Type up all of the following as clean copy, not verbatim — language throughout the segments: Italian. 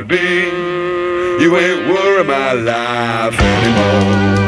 be. You ain't worry my life anymore.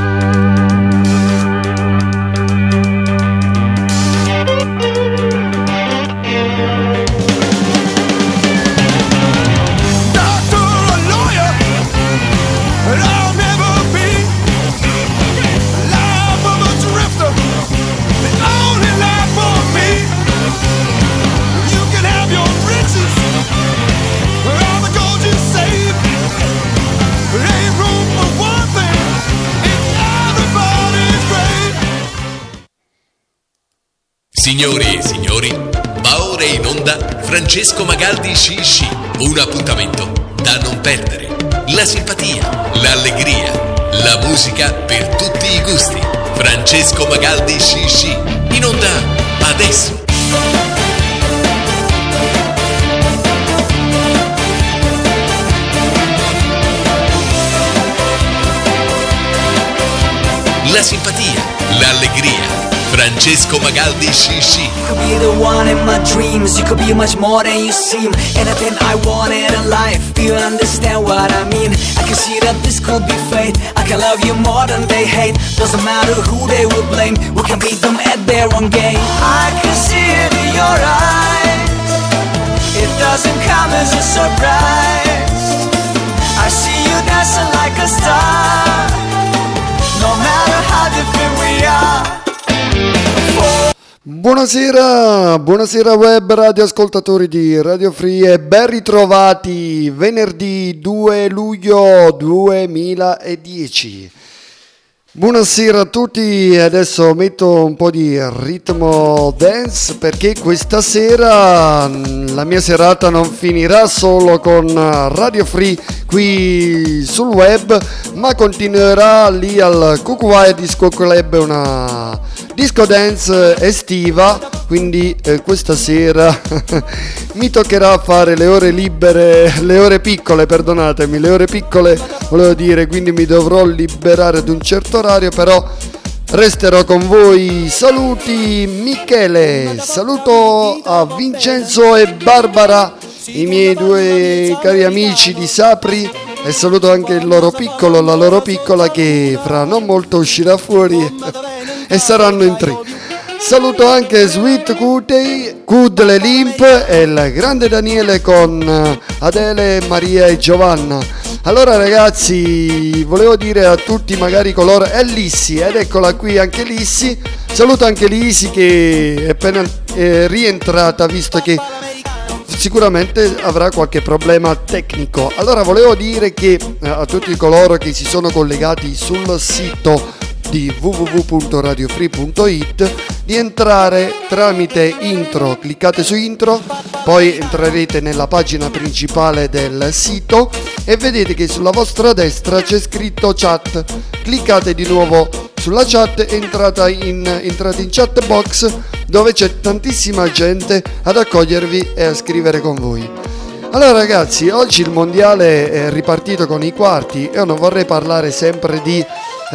Signore e signori, va ora in onda Francesco Magaldi Sci, un appuntamento da non perdere. La simpatia, l'allegria, la musica per tutti i gusti. Francesco Magaldi Sci, in onda adesso. La simpatia, l'allegria. Francesco Magaldi Sci. You could be the one in my dreams. You could be much more than you seem. Anything I wanted in life. Do you understand what I mean? I can see that this could be fate. I can love you more than they hate. Doesn't matter who they will blame. We can beat them at their own game. I can see it in your eyes. It doesn't come as a surprise. I see you dancing like a star. No matter how different we are. Buonasera, buonasera web radioascoltatori di Radio Free e ben ritrovati venerdì 2 luglio 2010. Buonasera a tutti, adesso metto un po' di ritmo dance perché questa sera la mia serata non finirà solo con Radio Free qui sul web, ma continuerà lì al Kukuai Disco Club, una disco dance estiva, quindi questa sera mi toccherà fare le ore libere, le ore piccole, perdonatemi, le ore piccole volevo dire, quindi mi dovrò liberare ad un certo orario, però resterò con voi. Saluti Michele, saluto a Vincenzo e Barbara, i miei due cari amici di Sapri, e saluto anche il loro piccolo, la loro piccola che fra non molto uscirà fuori e saranno in tre. Saluto anche Sweet Kudle Limp e il grande Daniele con Adele, Maria e Giovanna. Allora ragazzi, volevo dire a tutti magari coloro, è Lissi, ed eccola qui anche Lissi. Saluto anche Lissi che è appena rientrata, visto che sicuramente avrà qualche problema tecnico. Allora volevo dire che a tutti coloro che si sono collegati sul sito di www.radiofree.it di entrare tramite intro, cliccate su intro, poi entrerete nella pagina principale del sito e vedete che sulla vostra destra c'è scritto chat, cliccate di nuovo sulla chat e entrate in chat box dove c'è tantissima gente ad accogliervi e a scrivere con voi. Allora ragazzi, oggi il mondiale è ripartito con i quarti e io non vorrei parlare sempre di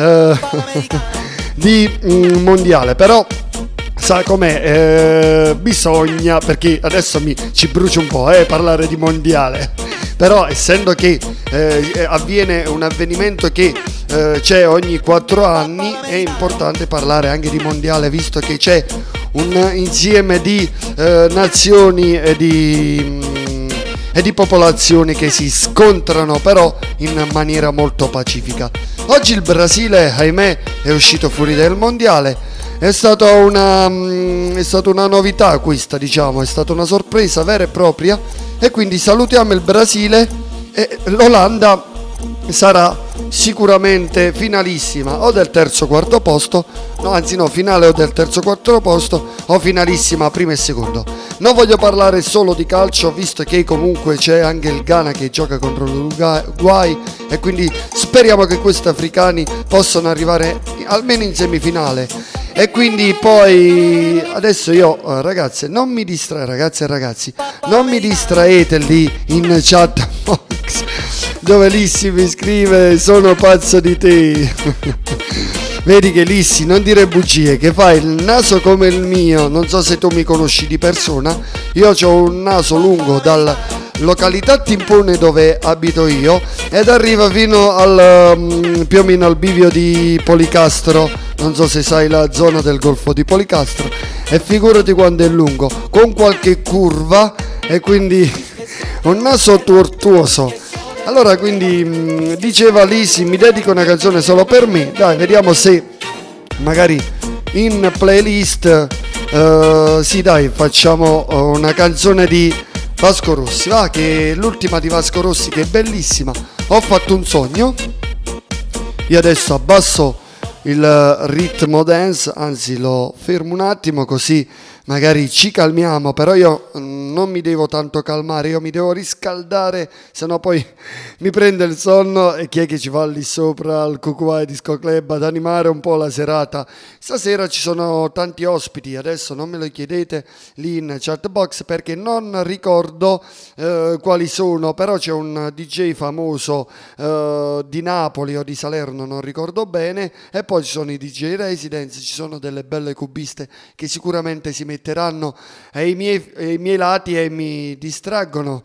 mondiale, però sa com'è, bisogna, perché adesso ci brucio un po' parlare di mondiale, però essendo che avviene un avvenimento che c'è ogni 4 anni, è importante parlare anche di mondiale, visto che c'è un insieme di nazioni e di popolazioni che si scontrano però in maniera molto pacifica. Oggi il Brasile, ahimè, è uscito fuori dal mondiale. È stata una novità questa, diciamo, è stata una sorpresa vera e propria, e quindi salutiamo il Brasile e l'Olanda sarà sicuramente finalissima o del terzo quarto posto, finale o del terzo quarto posto, o finalissima primo e secondo. Non voglio parlare solo di calcio, visto che comunque c'è anche il Ghana che gioca contro l'Uruguay, e quindi speriamo che questi africani possano arrivare almeno in semifinale. E quindi poi adesso io ragazze non mi distraete lì in chat box dove Lissi mi scrive sono pazzo di te. Vedi che Lissi, non dire bugie, che fai il naso come il mio. Non so se tu mi conosci di persona, io ho un naso lungo dal località Timpone dove abito io, ed arriva fino al più o meno al bivio di Policastro, non so se sai la zona del golfo di Policastro, e figurati quanto è lungo, con qualche curva e quindi un naso tortuoso. Allora quindi diceva Lisi, mi dedico una canzone solo per me, dai vediamo se magari in playlist sì dai facciamo una canzone di Vasco Rossi, va, che è l'ultima di Vasco Rossi, che è bellissima. Ho fatto un sogno. Io adesso abbasso il ritmo dance, anzi lo fermo un attimo così magari ci calmiamo, però io non mi devo tanto calmare, io mi devo riscaldare, sennò poi mi prende il sonno. E chi è che ci va lì sopra al Cucuai Disco Club ad animare un po' la serata? Stasera ci sono tanti ospiti, adesso non me lo chiedete lì in chat box perché non ricordo quali sono, però c'è un DJ famoso di Napoli o di Salerno, non ricordo bene, e poi ci sono i DJ Residence, ci sono delle belle cubiste che sicuramente si metteranno ai miei lati e mi distraggono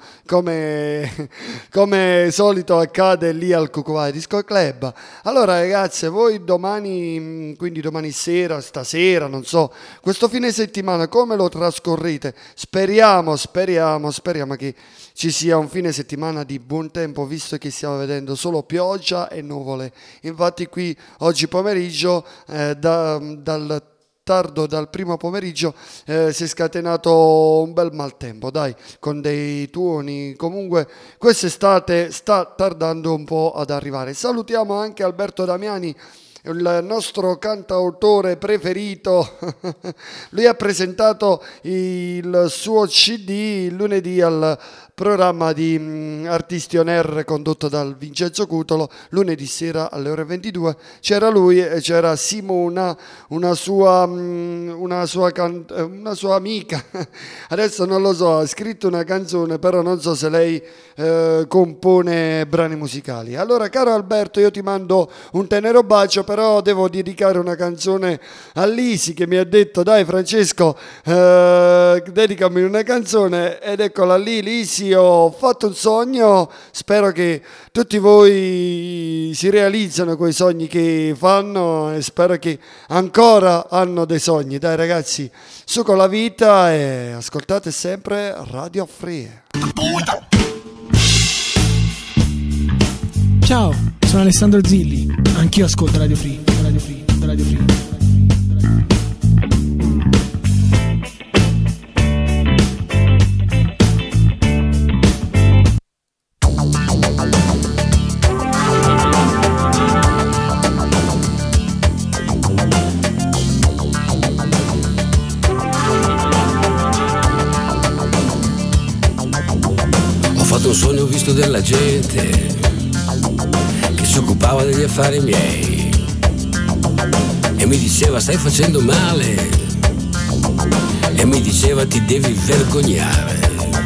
come solito accade lì al Cucuai Disco Club. Allora ragazze, voi domani, quindi domani sera, stasera, non so, questo fine settimana come lo trascorrete? Speriamo che ci sia un fine settimana di buon tempo, visto che stiamo vedendo solo pioggia e nuvole. Infatti qui oggi pomeriggio dal primo pomeriggio si è scatenato un bel maltempo, dai, con dei tuoni. Comunque quest'estate sta tardando un po' ad arrivare. Salutiamo anche Alberto Damiani, il nostro cantautore preferito. Lui ha presentato il suo CD lunedì al programma di Artisti On Air condotto dal Vincenzo Cutolo. Lunedì sera alle ore 22 c'era lui e c'era Simona, una sua amica. Adesso non lo so, ha scritto una canzone, però non so se lei compone brani musicali. Allora caro Alberto, io ti mando un tenero bacio, però devo dedicare una canzone a Lisi, che mi ha detto dai Francesco, dedicami una canzone, ed eccola lì. Lisi, ho fatto un sogno, spero che tutti voi si realizzano quei sogni che fanno e spero che ancora hanno dei sogni. Dai ragazzi, su con la vita e ascoltate sempre Radio Free. Ciao, sono Alessandro Zilli, anch'io ascolto Radio Free. Ho fatto un sogno, ho visto della gente che si occupava degli affari miei e mi diceva stai facendo male, e mi diceva ti devi vergognare.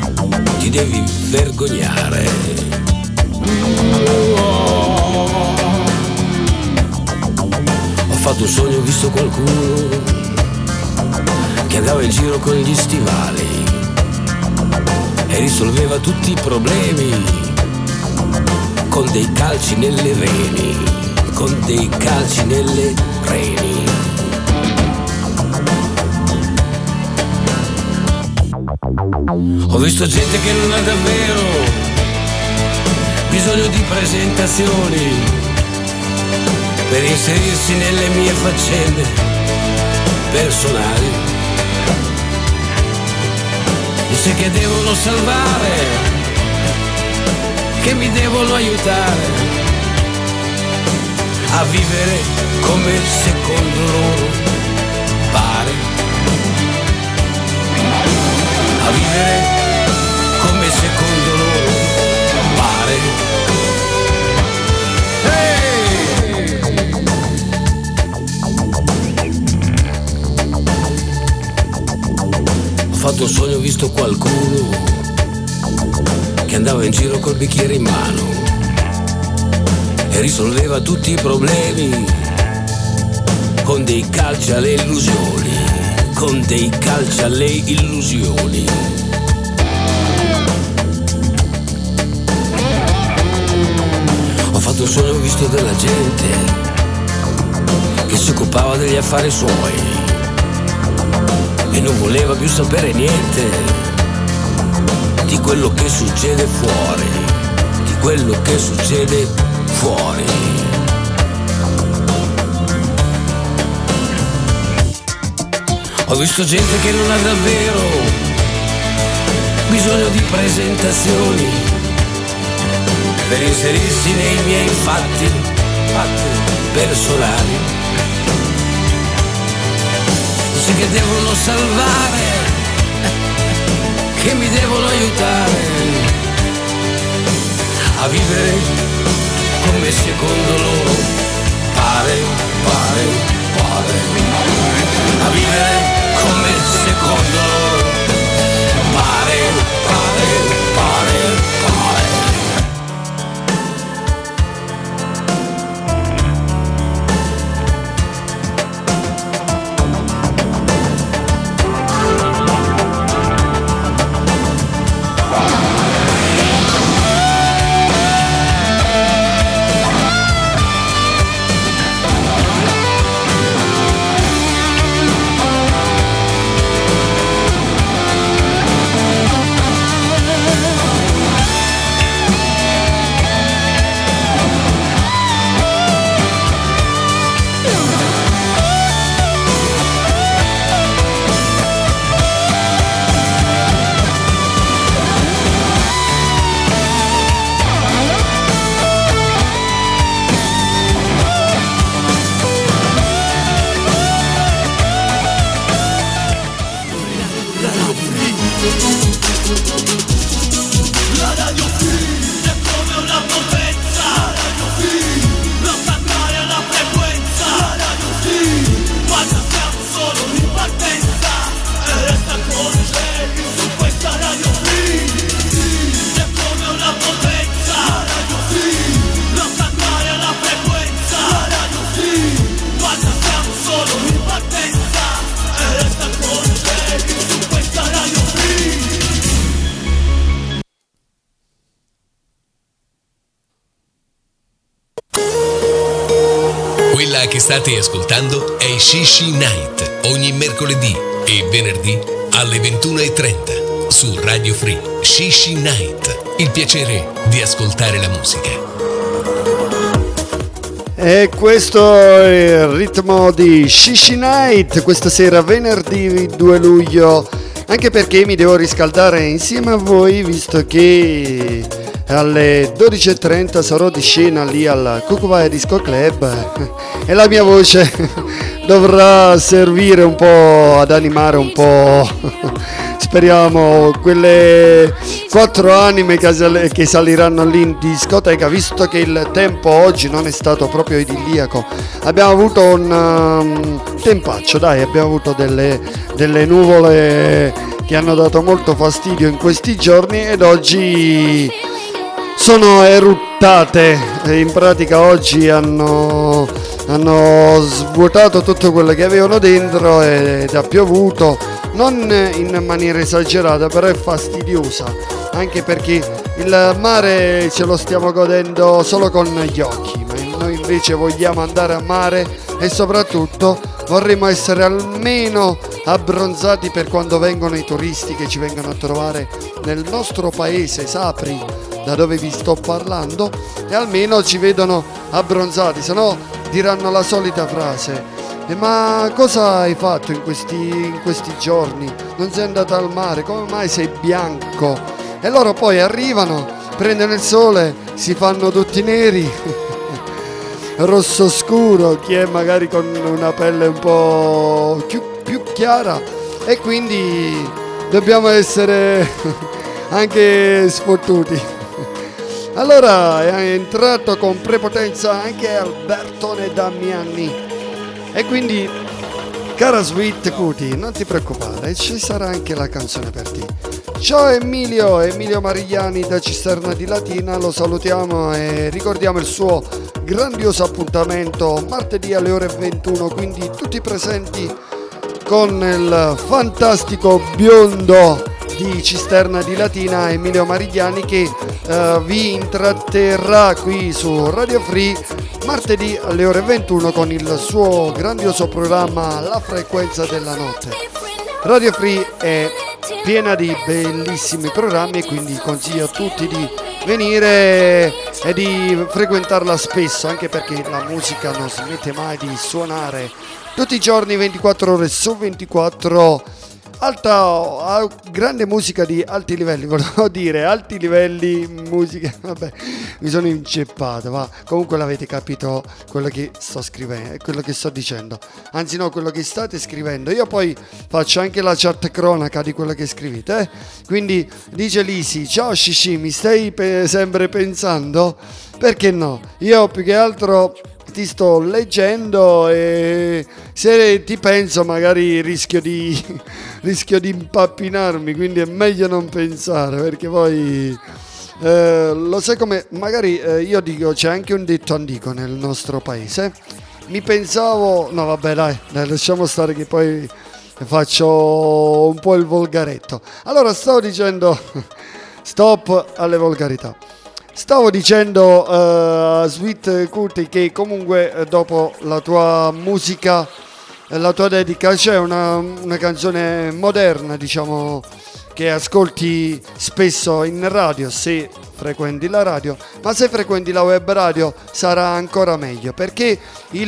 Ho fatto un sogno, ho visto qualcuno che andava in giro con gli stivali e risolveva tutti i problemi con dei calci nelle reni. Ho visto gente che non ha davvero bisogno di presentazioni per inserirsi nelle mie faccende personali. Dice che devono salvare, che mi devono aiutare a vivere come secondo loro pare, a vivere come secondo loro pare. Ho fatto un sogno, ho visto qualcuno che andava in giro col bicchiere in mano e risolveva tutti i problemi con dei calci alle illusioni. sogno visto della gente che si occupava degli affari suoi e non voleva più sapere niente di quello che succede fuori, di quello che succede fuori. Ho visto gente che non ha davvero bisogno di presentazioni per inserirsi nei miei fatti personali. Dice che devono salvare, che mi devono aiutare a vivere come secondo loro pare, a vivere come secondo loro pare. Quella che state ascoltando è Shishi Night, ogni mercoledì e venerdì alle 21:30 su Radio Free. Shishi Night, il piacere di ascoltare la musica. E questo è il ritmo di Shishi Night questa sera, venerdì 2 luglio, anche perché mi devo riscaldare insieme a voi, visto che alle 12:30 sarò di scena lì al Cucubaya Disco Club e la mia voce dovrà servire un po' ad animare un po', speriamo, quelle 4 anime che saliranno lì in discoteca, visto che il tempo oggi non è stato proprio idilliaco. Abbiamo avuto un tempaccio, dai, abbiamo avuto delle nuvole che hanno dato molto fastidio in questi giorni ed oggi sono eruttate. In pratica oggi hanno svuotato tutto quello che avevano dentro ed ha piovuto, non in maniera esagerata, però è fastidiosa, anche perché il mare ce lo stiamo godendo solo con gli occhi, ma noi invece vogliamo andare a mare e soprattutto vorremmo essere almeno abbronzati per quando vengono i turisti che ci vengono a trovare nel nostro paese, Sapri, da dove vi sto parlando, e almeno ci vedono abbronzati, se no diranno la solita frase: ma cosa hai fatto in questi giorni? Non sei andato al mare, come mai sei bianco? E loro poi arrivano, prendono il sole, si fanno tutti neri, rosso scuro, chi è magari con una pelle un po' più chiara, e quindi dobbiamo essere anche sfottuti. Allora è entrato con prepotenza anche Albertone Damiani, e quindi, cara Sweet Cutie, non ti preoccupare, ci sarà anche la canzone per te. Ciao Emilio Marigliani da Cisterna di Latina, lo salutiamo e ricordiamo il suo grandioso appuntamento martedì alle ore 21, quindi tutti presenti con il fantastico biondo di Cisterna di Latina, Emilio Marigliani, che vi intratterrà qui su Radio Free martedì alle ore 21 con il suo grandioso programma La frequenza della notte. Radio Free è piena di bellissimi programmi e quindi consiglio a tutti di venire e di frequentarla spesso, anche perché la musica non smette mai di suonare tutti i giorni 24 ore su 24. Grande musica di alti livelli, volevo dire alti livelli, musica, vabbè, mi sono inceppato, ma comunque l'avete capito quello che sto scrivendo, quello che sto dicendo, anzi no, quello che state scrivendo. Io poi faccio anche la chat cronaca di quello che scrivete, quindi dice Lisi: ciao Shishi, mi stai sempre pensando? Perché no? Io più che altro ti sto leggendo e se ti penso magari rischio di impappinarmi, quindi è meglio non pensare, perché poi lo sai come magari io dico, c'è anche un detto antico nel nostro paese, mi pensavo, no vabbè dai lasciamo stare che poi faccio un po' il volgaretto. Allora stavo dicendo stop alle volgarità. Stavo dicendo Sweet Cutie che comunque dopo la tua musica, la tua dedica, c'è una canzone moderna, diciamo, che ascolti spesso in radio, se frequenti la radio, ma se frequenti la web radio sarà ancora meglio, perché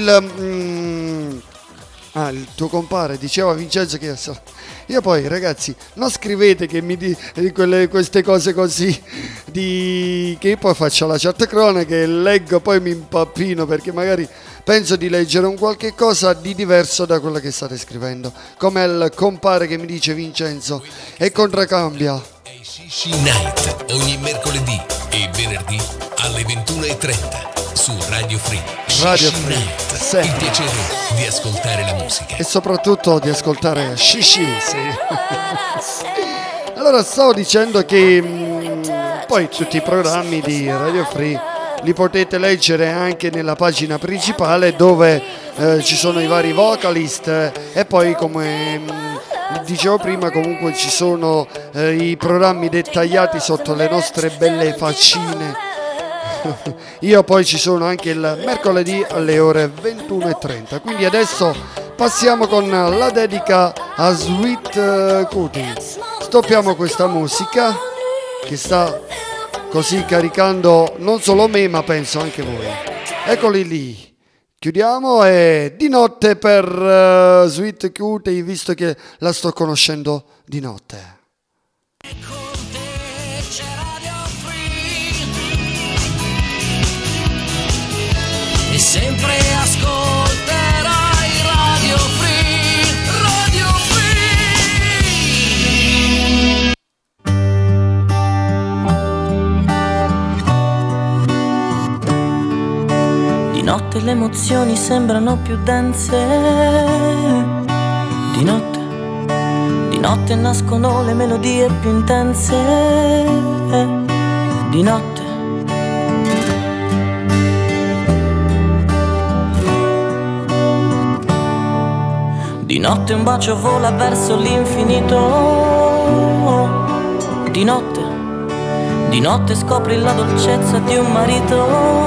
il tuo compare diceva Vincenzo che io poi ragazzi non scrivete che mi queste cose così che io poi faccio la chat cronaca e leggo, poi mi impappino perché magari penso di leggere un qualche cosa di diverso da quello che state scrivendo, come il compare che mi dice Vincenzo e contraccambia. Shishi Night ogni mercoledì e venerdì alle 21:30 su Radio Free. Radio Shishi Free, Night, sì. il piacere di ascoltare la musica E soprattutto di ascoltare Shishi, sì. Allora stavo dicendo che poi tutti i programmi di Radio Free li potete leggere anche nella pagina principale dove ci sono i vari vocalist e poi come dicevo prima comunque ci sono i programmi dettagliati sotto le nostre belle faccine. Io poi ci sono anche il mercoledì alle ore 21:30, quindi adesso passiamo con la dedica a Sweet Cutie. Stoppiamo questa musica che sta così caricando non solo me ma penso anche voi. Eccoli lì, chiudiamo e di notte per Sweet Cutie, visto che la sto conoscendo di notte. E sempre ascolterai Radio Free, Radio Free. Di notte le emozioni sembrano più dense. Di notte nascono le melodie più intense. Di notte Di notte un bacio vola verso l'infinito. Di notte scopri la dolcezza di un marito.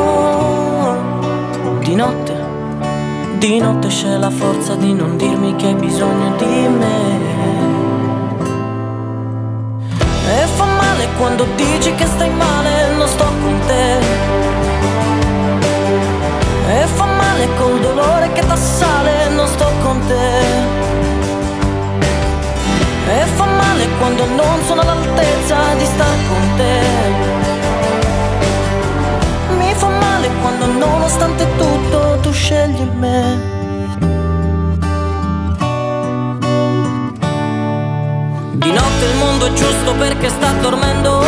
Di notte c'è la forza di non dirmi che hai bisogno di me. E fa male quando dici che stai male, non sto con te. E fa male col dolore che t'assale, non sto con te. E fa male quando non sono all'altezza di star con te. Mi fa male quando nonostante tutto tu scegli me. Di notte il mondo è giusto perché sta dormendo.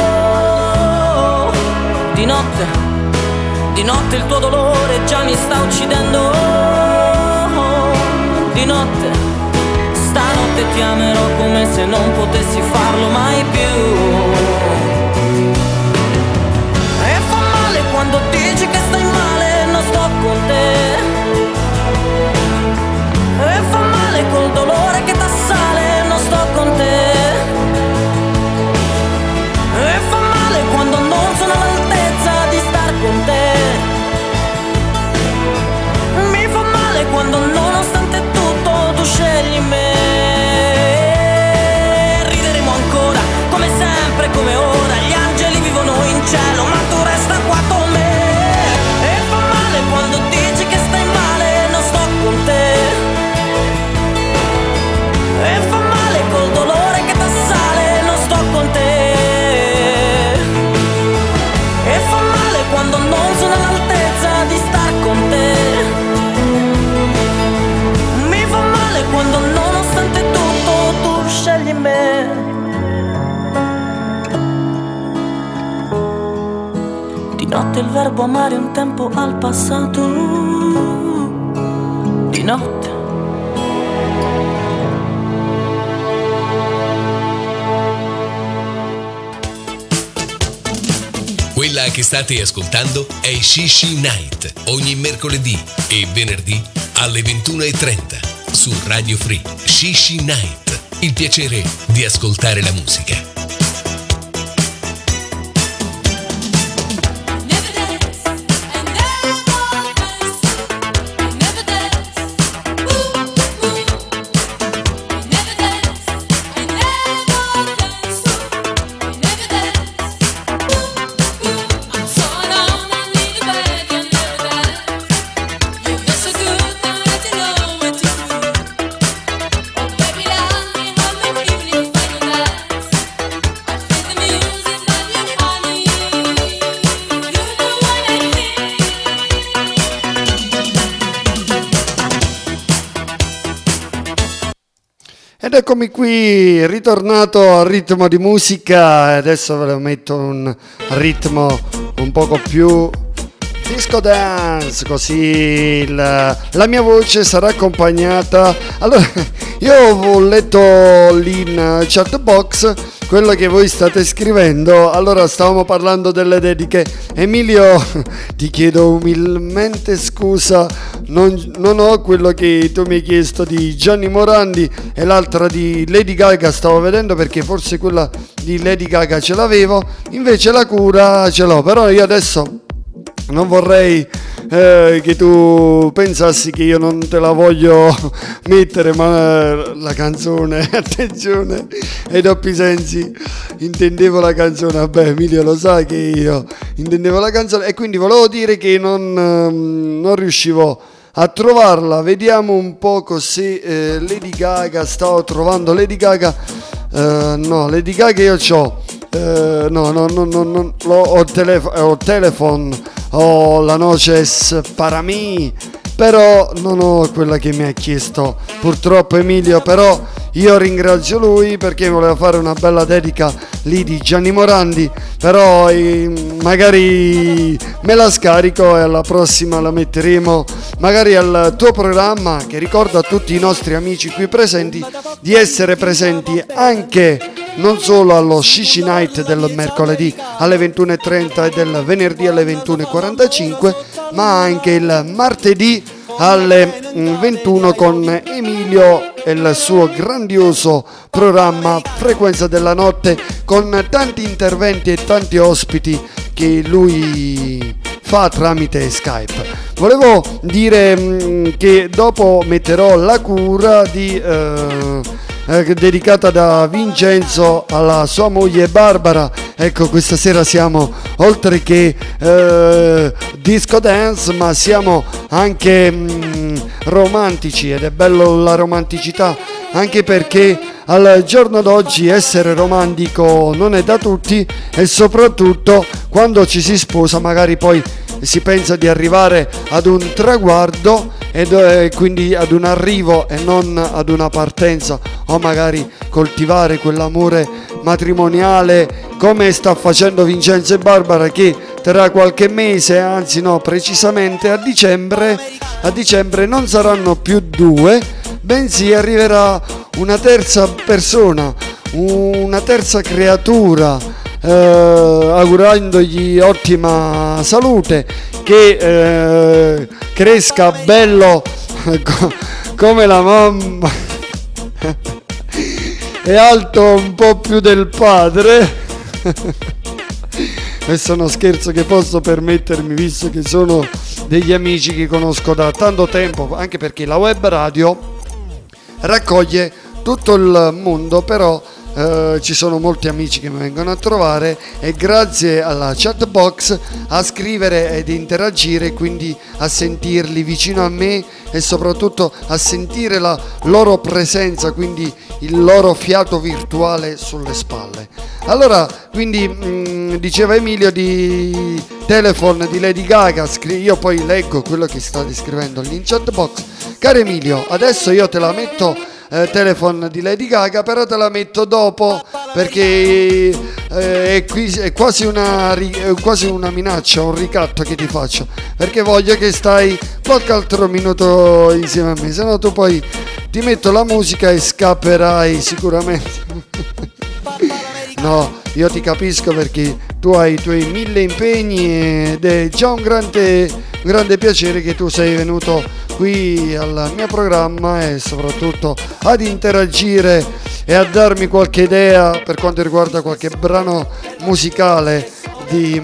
Di notte il tuo dolore già mi sta uccidendo. Di notte, stanotte ti amerò come se non potessi farlo mai più. E fa male quando dici che stai male, non sto con te. E fa male col dolore che t'assale, non sto con te. E fa male quando non sono quando non sono all'altezza di star con te. Mi fa male quando nonostante tutto tu scegli me. Di notte il verbo amare un tempo al passato. Di notte. Quella che state ascoltando è Shishi Night, ogni mercoledì e venerdì alle 21:30 su Radio Free. Shishi Night, il piacere di ascoltare la musica. Ed eccomi qui, ritornato al ritmo di musica. Adesso ve lo metto un ritmo un poco più disco dance, così la mia voce sarà accompagnata. Allora, io ho letto lì in chat box quello che voi state scrivendo. Allora, stavamo parlando delle dediche. Emilio, ti chiedo umilmente scusa, non ho quello che tu mi hai chiesto di Gianni Morandi e l'altra di Lady Gaga. Stavo vedendo perché forse quella di Lady Gaga ce l'avevo, invece la cura ce l'ho. Però io adesso non vorrei che tu pensassi che io non te la voglio mettere, ma la canzone, attenzione ai doppi sensi, intendevo la canzone. Vabbè, Emilio lo sa che io intendevo la canzone e quindi volevo dire che non riuscivo a trovarla. Vediamo un po' se Lady Gaga, stavo trovando Lady Gaga. No, Lady Gaga io c'ho. Ho Telephone, ho La Noches para mí, però non ho quella che mi ha chiesto purtroppo Emilio. Però io ringrazio lui perché voleva fare una bella dedica lì di Gianni Morandi, però magari me la scarico e alla prossima la metteremo magari al tuo programma, che ricordo a tutti i nostri amici qui presenti di essere presenti anche non solo allo Shishi Night del mercoledì alle 21:30 e del venerdì alle 21:45, ma anche il martedì alle 21 con Emilio e il suo grandioso programma Frequenza della Notte, con tanti interventi e tanti ospiti che lui fa tramite Skype. Volevo dire che dopo metterò la cura di dedicata da Vincenzo alla sua moglie Barbara. Ecco, questa sera siamo oltre che disco dance, ma siamo anche romantici, ed è bello la romanticità, anche perché al giorno d'oggi essere romantico non è da tutti, e soprattutto quando ci si sposa magari poi si pensa di arrivare ad un traguardo e quindi ad un arrivo e non ad una partenza, o magari coltivare quell'amore matrimoniale come sta facendo Vincenzo e Barbara, che tra qualche mese, anzi no, precisamente a dicembre non saranno più due, bensì arriverà una terza persona, una terza creatura, augurandogli ottima salute, che cresca bello come la mamma e alto un po' più del padre. Questo è uno scherzo che posso permettermi, visto che sono degli amici che conosco da tanto tempo, anche perché la web radio raccoglie tutto il mondo, però ci sono molti amici che mi vengono a trovare e grazie alla chat box a scrivere ed interagire, quindi a sentirli vicino a me e soprattutto a sentire la loro presenza, quindi il loro fiato virtuale sulle spalle. Allora, quindi diceva Emilio di Telephone di Lady Gaga, io poi leggo quello che state scrivendo lì in chat box. Caro Emilio, adesso io te la metto Telephone di Lady Gaga, però te la metto dopo perché è quasi una minaccia, un ricatto che ti faccio, perché voglio che stai qualche altro minuto insieme a me, se no tu poi ti metto la musica e scapperai sicuramente. No, io ti capisco perché tu hai i tuoi 1000 impegni ed è già un grande piacere che tu sei venuto qui al mio programma e soprattutto ad interagire e a darmi qualche idea per quanto riguarda qualche brano musicale di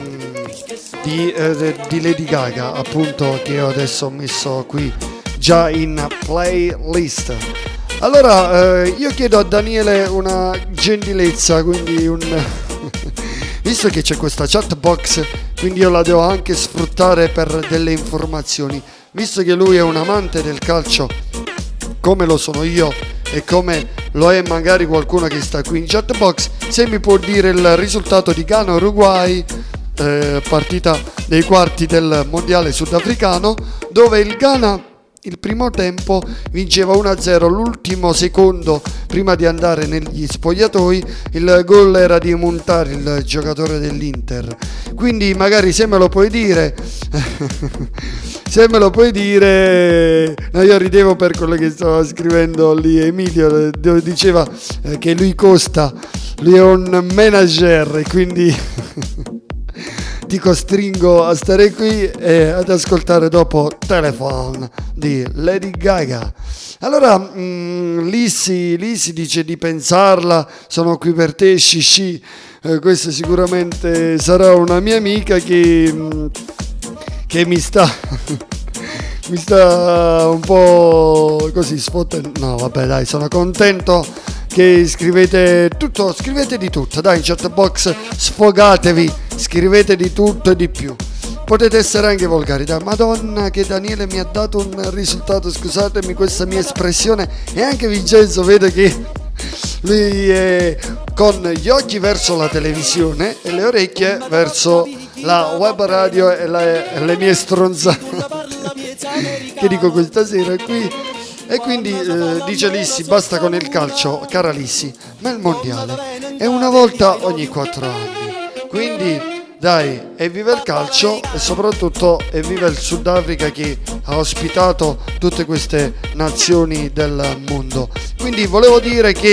Lady Gaga, appunto, che io adesso ho messo qui già in playlist. Allora, io chiedo a Daniele una gentilezza, quindi visto che c'è questa chat box, quindi io la devo anche sfruttare per delle informazioni, visto che lui è un amante del calcio come lo sono io e come lo è magari qualcuno che sta qui in chat box, se mi può dire il risultato di Ghana-Uruguay, partita dei quarti del mondiale sudafricano, dove il Ghana il primo tempo vinceva 1-0, l'ultimo secondo prima di andare negli spogliatoi il gol era di Muntari, il giocatore dell'Inter. Quindi magari se me lo puoi dire no, io ridevo per quello che stava scrivendo lì Emilio, dove diceva che lui è un manager e quindi ti costringo a stare qui e ad ascoltare dopo Telephone di Lady Gaga. Allora Lissi dice di pensarla, sono qui per te, Shishi. Questa sicuramente sarà una mia amica che mi sta un po' così sfottendo. No vabbè dai, sono contento che scrivete di tutto, dai, in chat box sfogatevi, scrivete di tutto e di più, potete essere anche volgari, dai. Madonna che Daniele mi ha dato un risultato, scusatemi questa mia espressione, e anche Vincenzo vedo che lui è con gli occhi verso la televisione e le orecchie verso la web radio e le mie stronzate che dico questa sera qui. E quindi dice Lissi, basta con il calcio, cara Lissi, ma il mondiale è una volta ogni 4 anni. Quindi dai, evviva il calcio e soprattutto evviva il Sudafrica che ha ospitato tutte queste nazioni del mondo. Quindi volevo dire che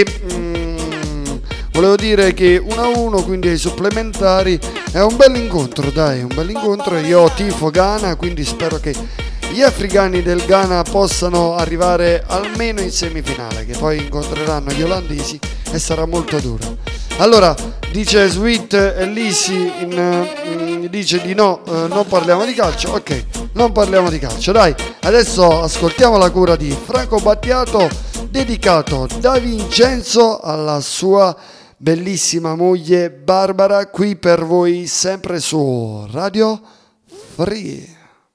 1-1, quindi ai supplementari, è un bel incontro, dai, un bel incontro. Io tifo Ghana, quindi spero che gli africani del Ghana possano arrivare almeno in semifinale, che poi incontreranno gli olandesi e sarà molto duro. Allora, dice Sweet e Lisi, dice di no, non parliamo di calcio. Ok, non parliamo di calcio, dai. Adesso ascoltiamo La cura di Franco Battiato, dedicato da Vincenzo alla sua bellissima moglie Barbara, qui per voi sempre su Radio Free.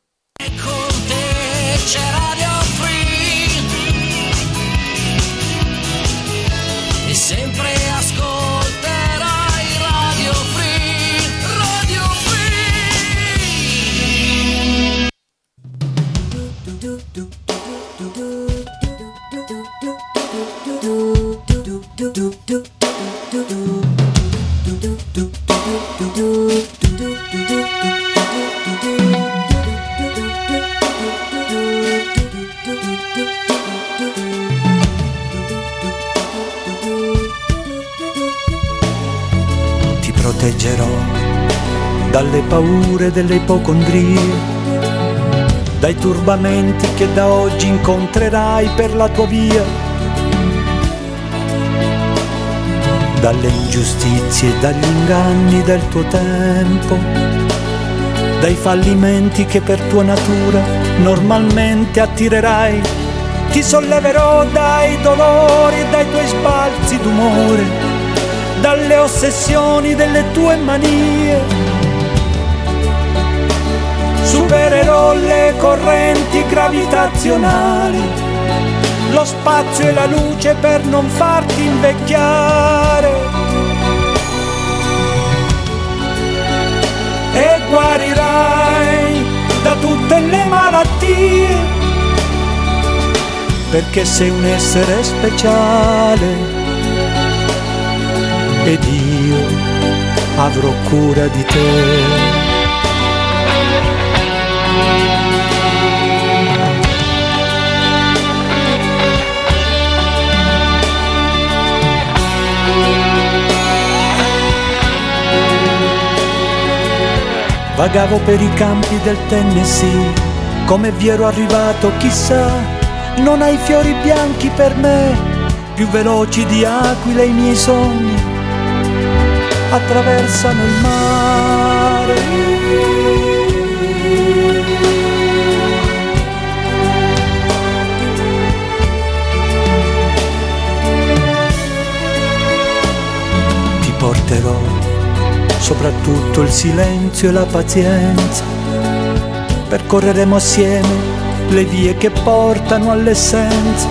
C'è Radio Free e sempre ascolterai Radio Free, Radio Ti proteggerò dalle paure delle ipocondrie, dai turbamenti che da oggi incontrerai per la tua via, dalle ingiustizie e dagli inganni del tuo tempo, dai fallimenti che per tua natura normalmente attirerai. ti solleverò dai dolori e dai tuoi sbalzi d'umore, dalle ossessioni delle tue manie. Supererò le correnti gravitazionali, lo spazio e la luce per non farti invecchiare. E guarirai da tutte le malattie, perché sei un essere speciale ed io avrò cura di te. Vagavo per i campi del Tennessee, come vi ero arrivato chissà, non hai fiori bianchi per me, più veloci di aquile i miei sogni, attraversano il mare. Ti porterò soprattutto il silenzio e la pazienza, percorreremo assieme le vie che portano all'essenza.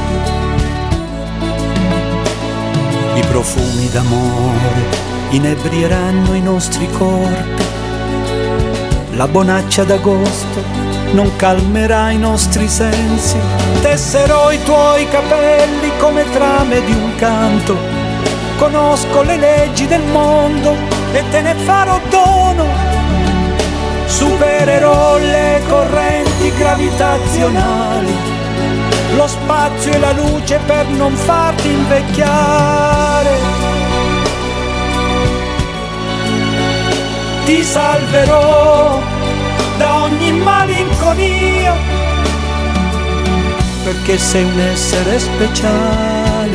I profumi d'amore inebrieranno i nostri corpi, la bonaccia d'agosto non calmerà i nostri sensi. Tesserò i tuoi capelli come trame di un canto, conosco le leggi del mondo e te ne farò dono. Supererò le correnti gravitazionali, lo spazio e la luce per non farti invecchiare. Ti salverò da ogni malinconia, perché sei un essere speciale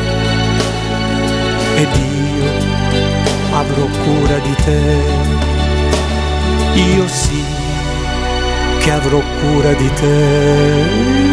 ed io avrò cura di te. Io sì che avrò cura di te.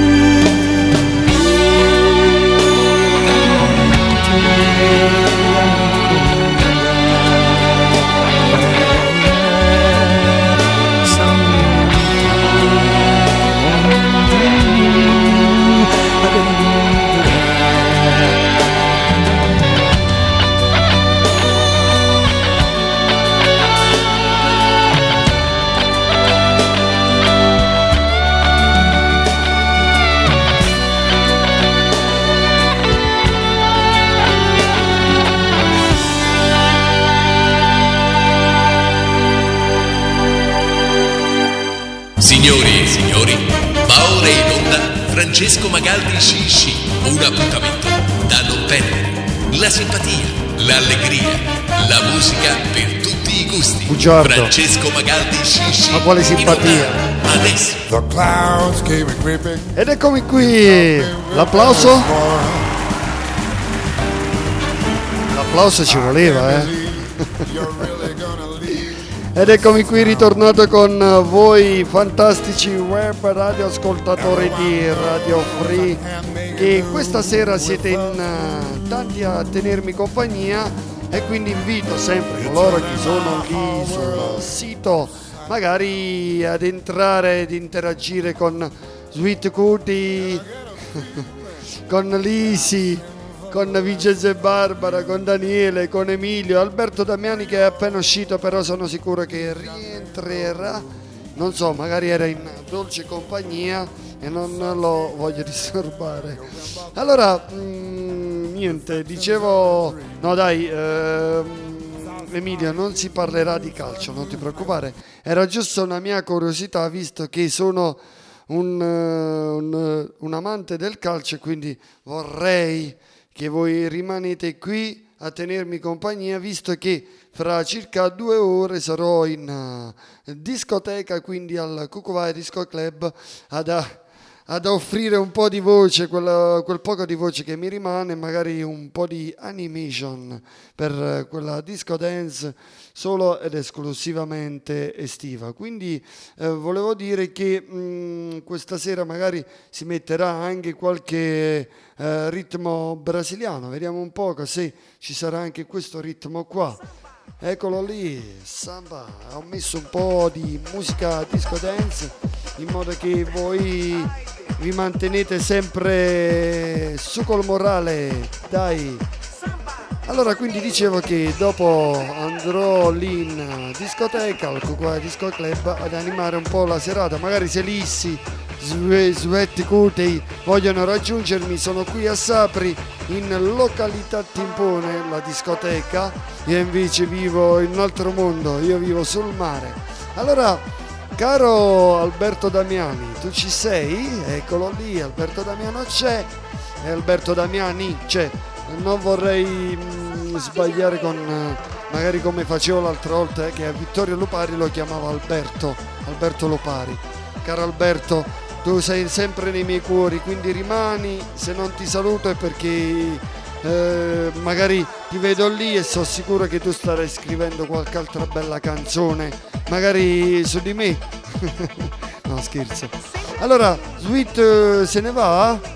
Signori e signori, va ora in onda Francesco Magaldi Sci, un appuntamento da non perdere. La simpatia, l'allegria, la musica per tutti i gusti. Bugiardo. Francesco Magaldi Sci. Ma quale simpatia? Adesso. The clouds came creeping. Ed eccomi qui, l'applauso? L'applauso ci voleva, Ed eccomi qui ritornato con voi fantastici web radioascoltatori di Radio Free, che questa sera siete in tanti a tenermi compagnia, e quindi invito sempre coloro che sono lì sul sito magari ad entrare ed interagire con Sweet Cutie, con Lisi, con Vincenzo e Barbara, con Daniele, con Emilio, Alberto Damiani che è appena uscito, però sono sicuro che rientrerà, non so, magari era in dolce compagnia e non lo voglio disturbare. Allora, niente, dicevo, no dai, Emilio, non si parlerà di calcio, non ti preoccupare, era giusto una mia curiosità, visto che sono un amante del calcio, e quindi vorrei che voi rimanete qui a tenermi compagnia, visto che fra circa 2 ore sarò in discoteca, quindi al Cucuvai Disco Club, ad ad offrire un po' di voce, quel poco di voce che mi rimane, magari un po' di animation per quella disco dance solo ed esclusivamente estiva. Quindi volevo dire che questa sera magari si metterà anche qualche ritmo brasiliano, vediamo un po' se ci sarà anche questo ritmo qua. Eccolo lì, samba, ho messo un po' di musica disco dance in modo che voi vi mantenete sempre su col morale, dai. Allora, quindi dicevo che dopo andrò lì in discoteca, al Cucua Disco Club, ad animare un po' la serata. Magari se Lissi, Svetti Cutei vogliono raggiungermi, sono qui a Sapri in località Timpone, la discoteca. Io invece vivo in un altro mondo, io vivo sul mare. Allora, caro Alberto Damiani, tu ci sei? Eccolo lì, Alberto Damiano c'è, e Alberto Damiani c'è. Non vorrei sbagliare con magari come facevo l'altra volta, che a Vittorio Lupari lo chiamava Alberto Lupari. Caro Alberto, tu sei sempre nei miei cuori, quindi rimani. Se non ti saluto è perché magari ti vedo lì e sono sicuro che tu starai scrivendo qualche altra bella canzone, magari su di me. No, scherzo. Allora, Sweet se ne va?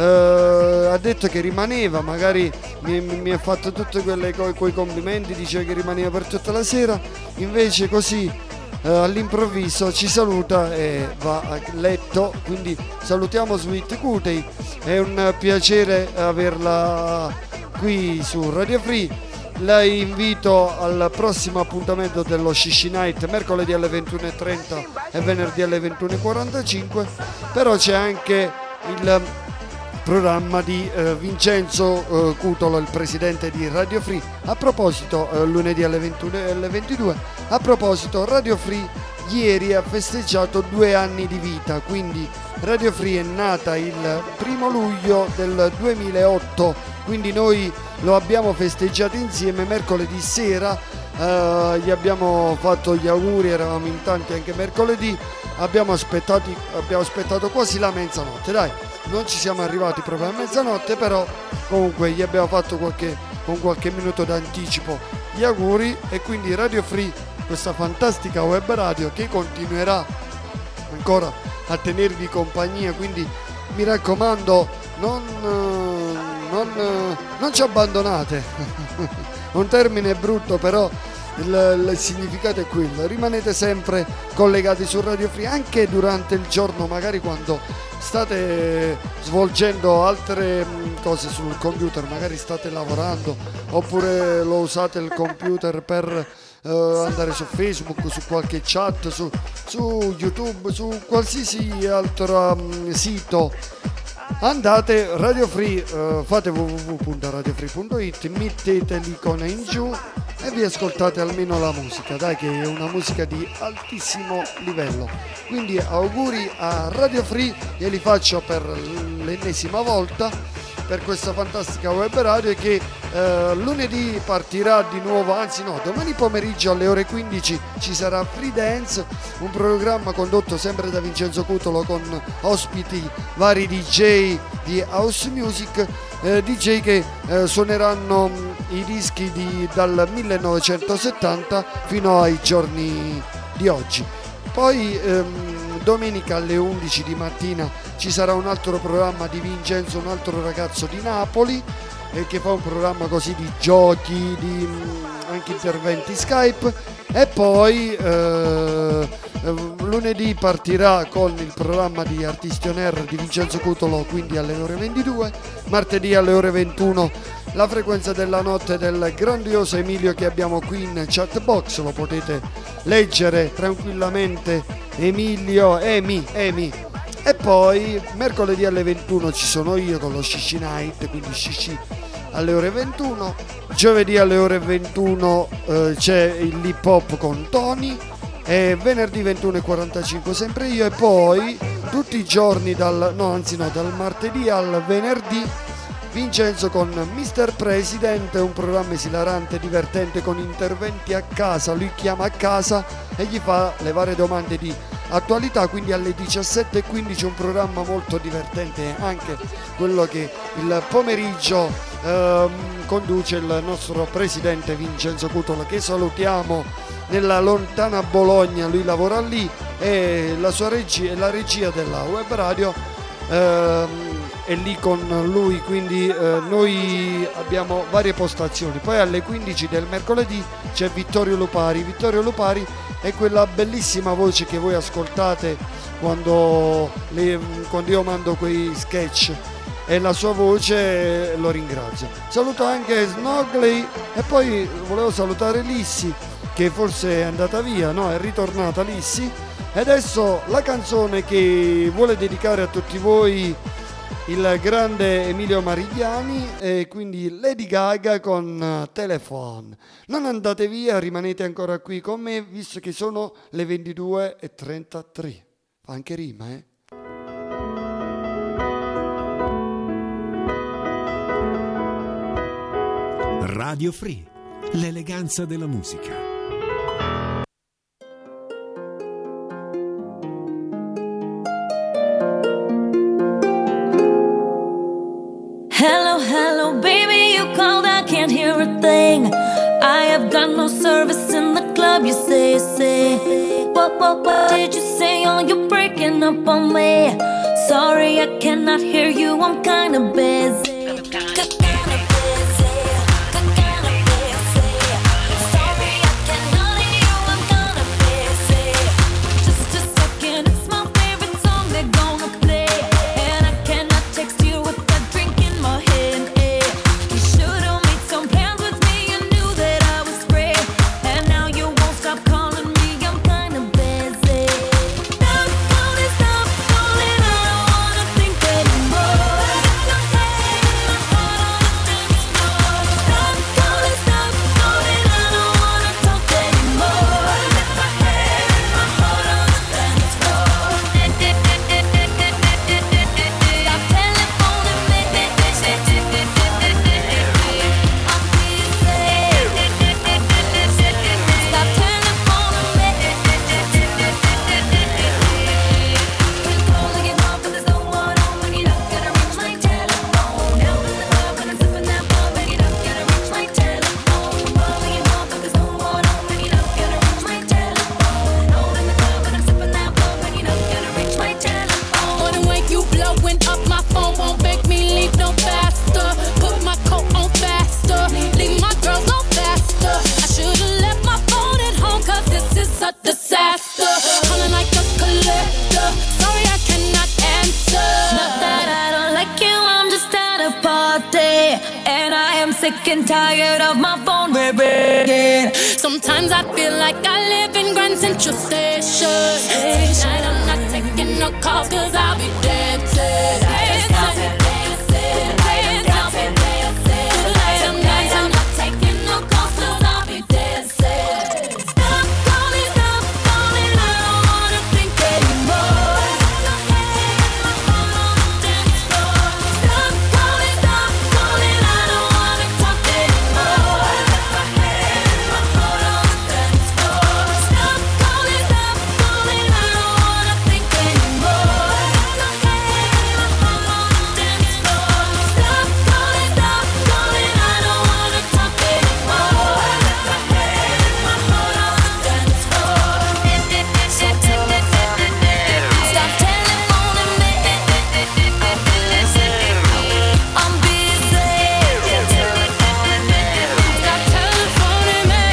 Ha detto che rimaneva, magari mi ha fatto tutti quei complimenti, diceva che rimaneva per tutta la sera, invece così all'improvviso ci saluta e va a letto. Quindi salutiamo Sweet Cutei, è un piacere averla qui su Radio Free. La invito al prossimo appuntamento dello Shishi Night, mercoledì alle 21:30 e venerdì alle 21:45. Però c'è anche il programma di Vincenzo Cutolo, il presidente di Radio Free. A proposito, lunedì alle 21 e alle 22, a proposito, Radio Free ieri ha festeggiato 2 anni di vita, quindi Radio Free è nata il 1 luglio del 2008, quindi noi lo abbiamo festeggiato insieme mercoledì sera, gli abbiamo fatto gli auguri, eravamo in tanti anche mercoledì, abbiamo aspettato quasi la mezzanotte, dai. Non ci siamo arrivati proprio a mezzanotte, però comunque gli abbiamo fatto con qualche minuto d'anticipo gli auguri. E quindi Radio Free, questa fantastica web radio che continuerà ancora a tenervi compagnia, quindi mi raccomando, non ci abbandonate. Un termine brutto, però il significato è quello, rimanete sempre collegati su Radio Free anche durante il giorno, magari quando state svolgendo altre cose sul computer, magari state lavorando oppure lo usate il computer per andare su Facebook, su qualche chat, su YouTube, su qualsiasi altro sito. Andate Radio Free, fate www.radiofree.it, mettete l'icona in giù e vi ascoltate almeno la musica, dai, che è una musica di altissimo livello. Quindi auguri a Radio Free, e li faccio per l'ennesima volta, per questa fantastica web radio che lunedì partirà di nuovo, anzi no, domani pomeriggio alle ore 15 ci sarà Free Dance, un programma condotto sempre da Vincenzo Cutolo con ospiti vari DJ di house music, DJ che suoneranno i dischi dal 1970 fino ai giorni di oggi. Poi domenica alle 11 di mattina ci sarà un altro programma di Vincenzo, un altro ragazzo di Napoli, che fa un programma così di giochi, di anche interventi Skype. E poi lunedì partirà con il programma di Artisti On Air di Vincenzo Cutolo, quindi alle ore 22, martedì alle ore 21 la frequenza della notte del grandioso Emilio che abbiamo qui in chat box, lo potete leggere tranquillamente, Emilio, Emi. E poi mercoledì alle 21 ci sono io con lo Shishi Night, quindi Shishi alle ore 21, giovedì alle ore 21 c'è l'hip hop con Tony, e venerdì 21:45 sempre io, e poi tutti i giorni dal martedì al venerdì Vincenzo con Mr. President, un programma esilarante, divertente, con interventi a casa, lui chiama a casa e gli fa le varie domande di attualità, quindi alle 17:15 un programma molto divertente, anche quello che il pomeriggio conduce il nostro presidente Vincenzo Cutola, che salutiamo nella lontana Bologna. Lui lavora lì e la sua la regia della web radio è lì con lui, quindi noi abbiamo varie postazioni. Poi alle 15 del mercoledì c'è Vittorio Lupari. Vittorio Lupari è quella bellissima voce che voi ascoltate quando io mando quei sketch, e la sua voce lo ringrazio. Saluto anche Snogley e poi volevo salutare Lissi, che forse è andata via, no? È ritornata Lissi. E adesso la canzone che vuole dedicare a tutti voi il grande Emilio Marigliani, e quindi Lady Gaga con Telephone. Non andate via, rimanete ancora qui con me, visto che sono le 22:33. Fa anche rima, eh? Radio Free, l'eleganza della musica. Hello, hello, baby, you called, I can't hear a thing. I have got no service in the club, you say. What did you say? Oh, you're breaking up on me. Sorry, I cannot hear you, I'm kinda busy. Sick and tired of my phone ringing. Sometimes I feel like I live in Grand Central Station. Tonight I'm not taking no calls cause I'll be dancing. Tonight I'm not taking no calls cause I'll be dancing. Stop calling, I don't wanna think anymore. Stop calling, I don't wanna talk anymore. Stop calling, I don't wanna think anymore. Stop calling, I don't wanna talk anymore. Stop telephoning me, I'm busy. Stop telephoning me.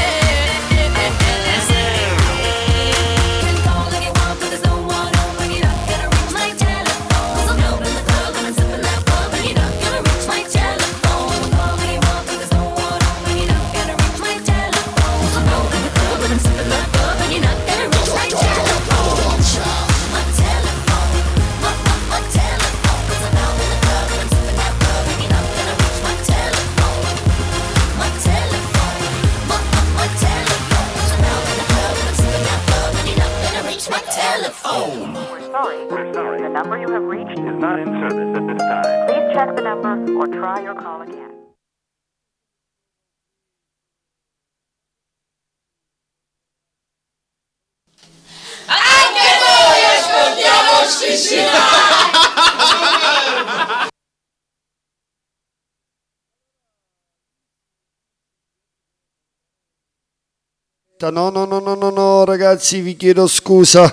Can call if you want, but there's no one home when you're not gonna reach my telephone. 'Cause I'm out in the club and I'm sipping that bub and you're not gonna reach my telephone. Call if you want, but there's no one home when you're not gonna reach my telephone. 'Cause I'm out in the club and I'm sipping that bub and you're not gonna reach my telephone. My telephone, my telephone. 'Cause I'm out in the club and I'm sipping that bub and you're not gonna reach my telephone. My telephone, my telephone. 'Cause I'm out in the club and I'm sipping that bub and you're not gonna reach my telephone. We're sorry. The number you have reached is not in service at this time. Please check the number or try your call again. Anche voi No, ragazzi, vi chiedo scusa.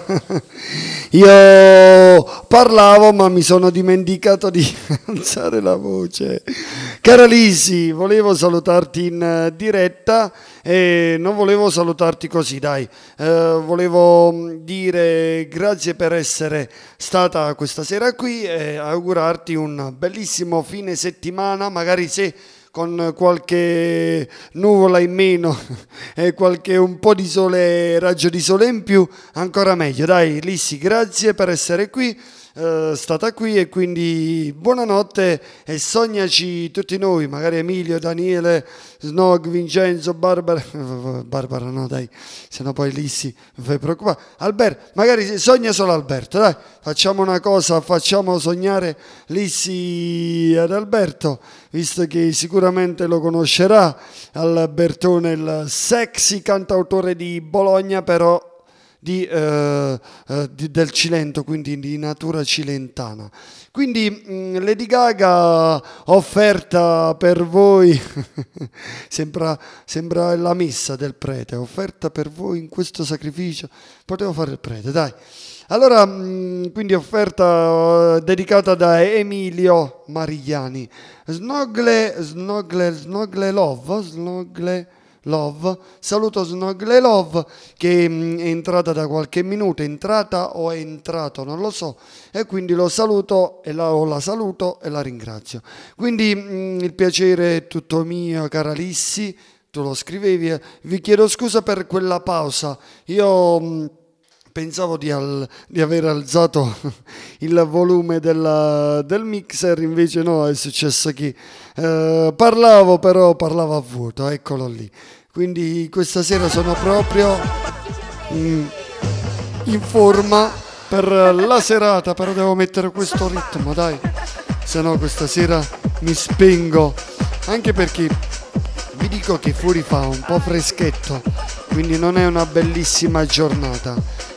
Io parlavo ma mi sono dimenticato di alzare la voce. Cara Lisi, volevo salutarti in diretta e non volevo salutarti così, dai. Volevo dire grazie per essere stata questa sera qui e augurarti un bellissimo fine settimana, magari se con qualche nuvola in meno e un po' di sole, raggio di sole in più, ancora meglio. Dai, Lissi, grazie per essere qui, stata qui, e quindi buonanotte e sognaci tutti noi, magari Emilio, Daniele, Snog, Vincenzo, Barbara no dai, sennò poi Lissi mi fai preoccupare. Alberto, magari sogna solo Alberto, dai, facciamo una cosa, facciamo sognare Lissi ad Alberto, visto che sicuramente lo conoscerà, Albertone, il sexy cantautore di Bologna, però del Cilento, quindi di natura cilentana. Quindi Lady Gaga offerta per voi, sembra la messa del prete, offerta per voi in questo sacrificio, potevo fare il prete, dai. Allora, quindi offerta dedicata da Emilio Marigliani. Snogle Love, saluto Snogle Love che è entrata da qualche minuto, è entrato, non lo so, e quindi lo saluto e la saluto e la ringrazio. Quindi il piacere è tutto mio, cara Lissi, tu lo scrivevi, vi chiedo scusa per quella pausa, io pensavo di aver alzato il volume del mixer, invece no, è successo che parlavo a vuoto, eccolo lì. Quindi questa sera sono proprio in forma per la serata, però devo mettere questo ritmo, dai, se no questa sera mi spengo, anche perché vi dico che fuori fa un po' freschetto, quindi non è una bellissima giornata.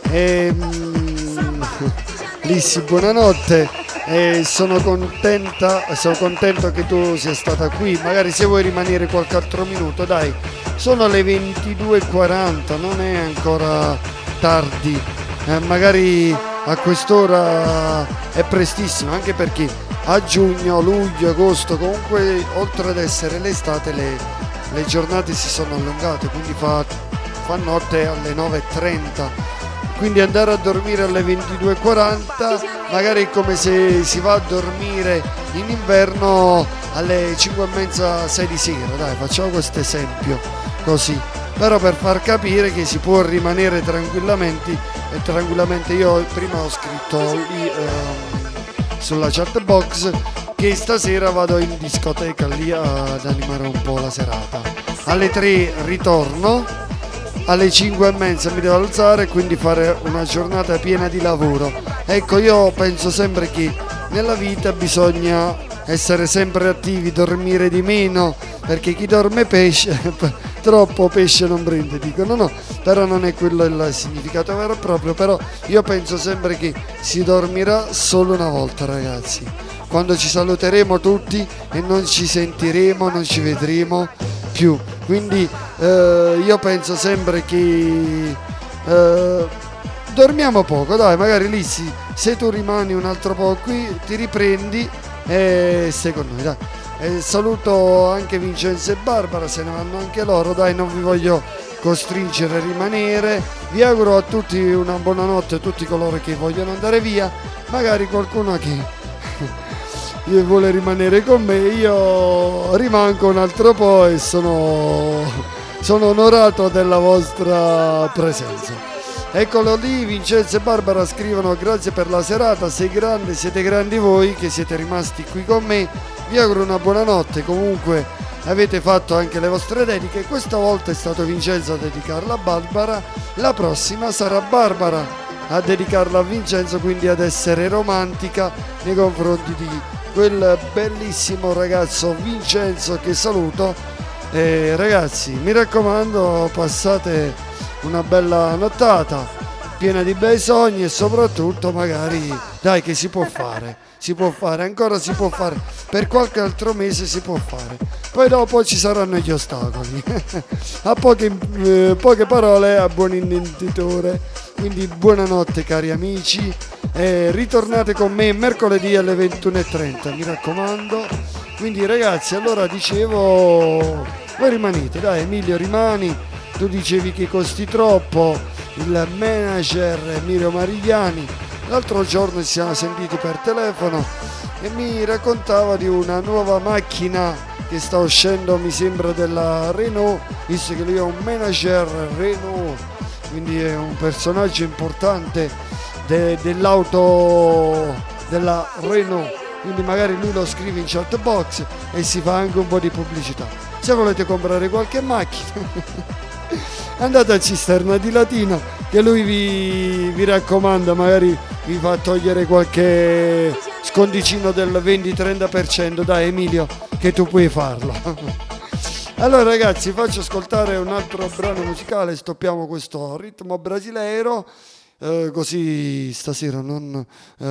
Lissi, buonanotte, sono contento che tu sia stata qui, magari se vuoi rimanere qualche altro minuto, dai, sono le 22:40, non è ancora tardi, magari a quest'ora è prestissimo, anche perché a giugno, luglio, agosto, comunque oltre ad essere l'estate le giornate si sono allungate, quindi fa notte alle 9:30. Quindi andare a dormire alle 22:40 magari è come se si va a dormire in inverno alle 5:30, 6 di sera, dai, facciamo questo esempio così, però per far capire che si può rimanere tranquillamente. Io prima ho scritto lì sulla chat box che stasera vado in discoteca lì ad animare un po' la serata, alle 3 ritorno, alle 5:30 mi devo alzare, quindi fare una giornata piena di lavoro. Ecco, io penso sempre che nella vita bisogna essere sempre attivi, dormire di meno, perché chi dorme pesce, troppo pesce non prende, dicono no, però non è quello il significato vero e proprio, però io penso sempre che si dormirà solo una volta, ragazzi, quando ci saluteremo tutti e non ci sentiremo, non ci vedremo più. Quindi io penso sempre che dormiamo poco, dai, magari lì se tu rimani un altro po' qui ti riprendi e stai con noi, dai. Saluto anche Vincenzo e Barbara, se ne vanno anche loro, dai, non vi voglio costringere a rimanere, vi auguro a tutti una buonanotte, a tutti coloro che vogliono andare via, magari qualcuno che vuole rimanere con me, io rimango un altro po' e sono onorato della vostra presenza. Eccolo lì, Vincenzo e Barbara scrivono: grazie per la serata, sei grande, siete grandi voi che siete rimasti qui con me, vi auguro una buonanotte, comunque avete fatto anche le vostre dediche, questa volta è stato Vincenzo a dedicarla a Barbara, la prossima sarà Barbara a dedicarla a Vincenzo, quindi ad essere romantica nei confronti di quel bellissimo ragazzo Vincenzo che saluto. Ragazzi, mi raccomando, passate una bella nottata, piena di bei sogni e soprattutto magari, dai, che si può fare, ancora si può fare, per qualche altro mese si può fare, poi dopo ci saranno gli ostacoli. A poche parole a buon intenditore, quindi buonanotte cari amici, e ritornate con me mercoledì alle 21:30, mi raccomando. Quindi ragazzi, allora dicevo, voi rimanete, dai Emilio rimani, tu dicevi che costi troppo, il manager Emilio Marigliani l'altro giorno ci siamo sentiti per telefono e mi raccontava di una nuova macchina che sta uscendo, mi sembra della Renault, visto che lui è un manager Renault, quindi è un personaggio importante dell'auto della Renault, quindi magari lui lo scrive in chat box e si fa anche un po' di pubblicità. Se volete comprare qualche macchina andate a Cisterna di Latina, che lui vi raccomanda, magari vi fa togliere qualche scondicino del 20-30%. Dai Emilio, che tu puoi farlo. Allora ragazzi, faccio ascoltare un altro brano musicale, stoppiamo questo ritmo brasileiro, così stasera non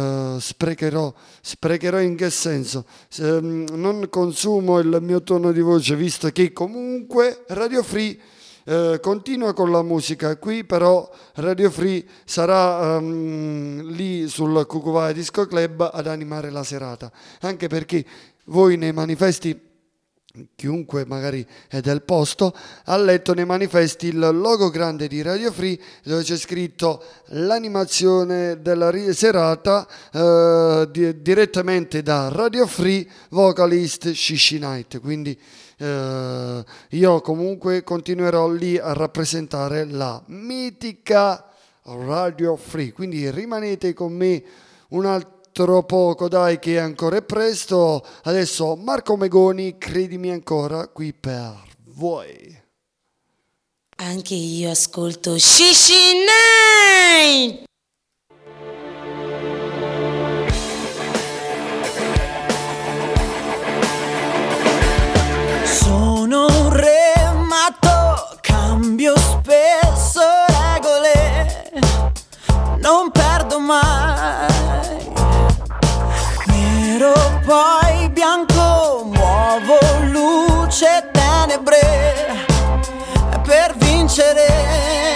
sprecherò in che senso? Non consumo il mio tono di voce, visto che comunque Radio Free continua con la musica. Qui però Radio Free sarà lì sul Cucuvai Disco Club ad animare la serata, anche perché voi nei manifesti, chiunque magari è del posto, ha letto nei manifesti il logo grande di Radio Free dove c'è scritto l'animazione della serata direttamente da Radio Free, vocalist Shishi Night. Quindi io comunque continuerò lì a rappresentare la mitica Radio Free, quindi rimanete con me un altro poco, dai, che ancora è presto. Adesso Marco Megoni, credimi ancora, qui per voi. Anche io ascolto Shishi Night. Sono un re matto, cambio spesso regole, non perdo mai. Nero poi bianco, muovo luce e tenebre per vincere.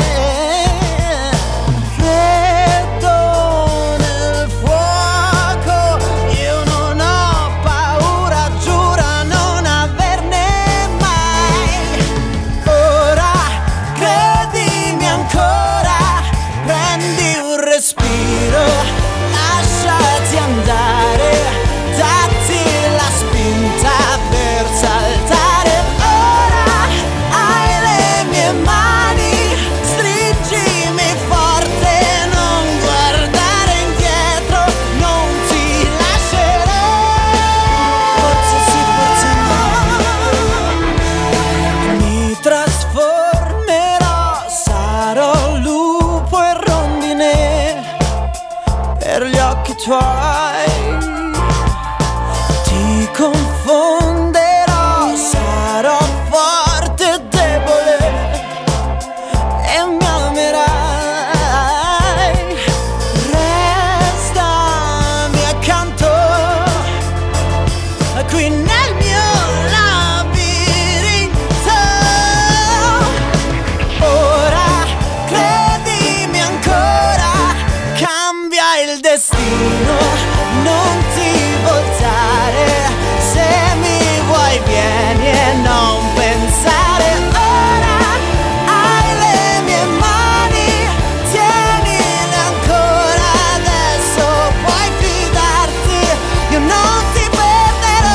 Freddo nel fuoco, io non ho paura, giura non averne mai. Ora credimi ancora, prendi un respiro, lasciati andare, datti la spinta per saltare. Ora hai le mie mani, stringimi forte, non guardare indietro, non ti lascerò. Forse sì, forse no. Mi trasformerò, sarò lupo e rondine per gli occhi tuoi. Ti confonderò, sarò forte e debole e mi amerai. Restami accanto qui nel mio labirinto. Ora credimi ancora, cambia il destino, non ti voltare, se mi vuoi vieni e non pensare. Ora hai le mie mani, tienile ancora, adesso puoi fidarti, io non ti perderò.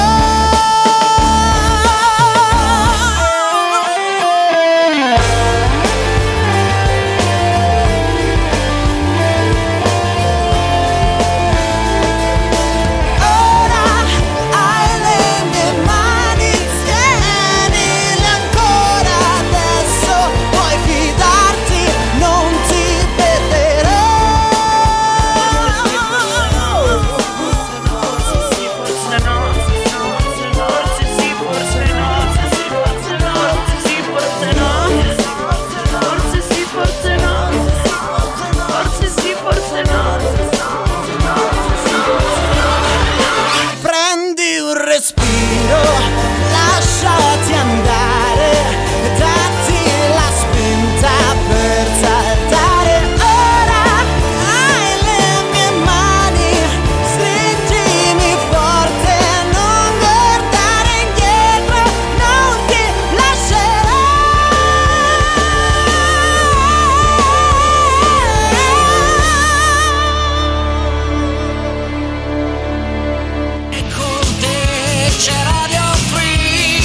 Ora hai le mie mani, tienile lasciati andare, datti la spinta per saltare. Ora hai le mie mani, stringimi forte, non guardare indietro, non ti lascerò. E con te c'è Radio Free,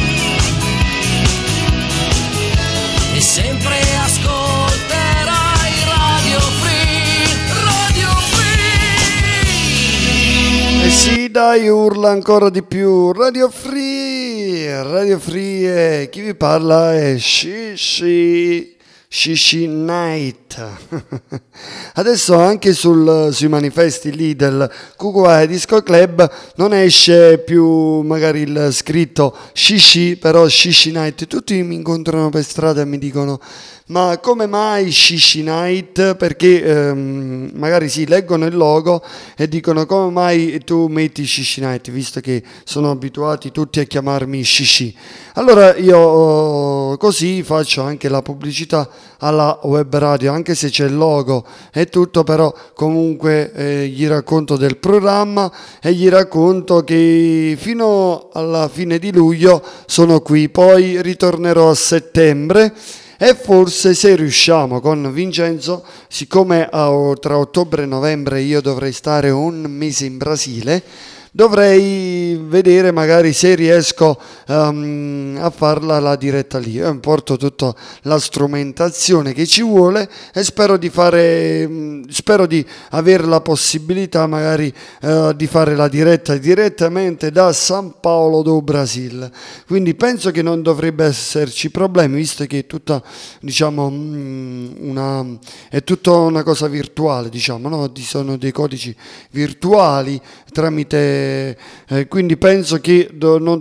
e sempre ascolterai Radio Free, Radio Free. E sì, dai, urla ancora di più. Radio Free e chi vi parla è Shishi Night. Adesso anche sui manifesti lì del QQA Disco Club non esce più magari il scritto Shishi, però Shishi Night. Tutti mi incontrano per strada e mi dicono: ma come mai Shishi Night? Perché magari sì, leggono il logo e dicono: come mai tu metti Shishi Night, visto che sono abituati tutti a chiamarmi Shishi. Allora io così faccio anche la pubblicità alla web radio, anche se c'è il logo e tutto, però comunque gli racconto del programma e gli racconto che fino alla fine di luglio sono qui, poi ritornerò a settembre. E forse se riusciamo con Vincenzo, siccome tra ottobre e novembre io dovrei stare un mese in Brasile, dovrei vedere magari se riesco a farla la diretta lì. Io importo tutta la strumentazione che ci vuole e spero di avere la possibilità magari di fare la diretta direttamente da San Paolo do Brasil. Quindi penso che non dovrebbe esserci problemi, visto che è tutta, diciamo, è tutta una cosa virtuale, diciamo, no? Sono dei codici virtuali tramite quindi penso che non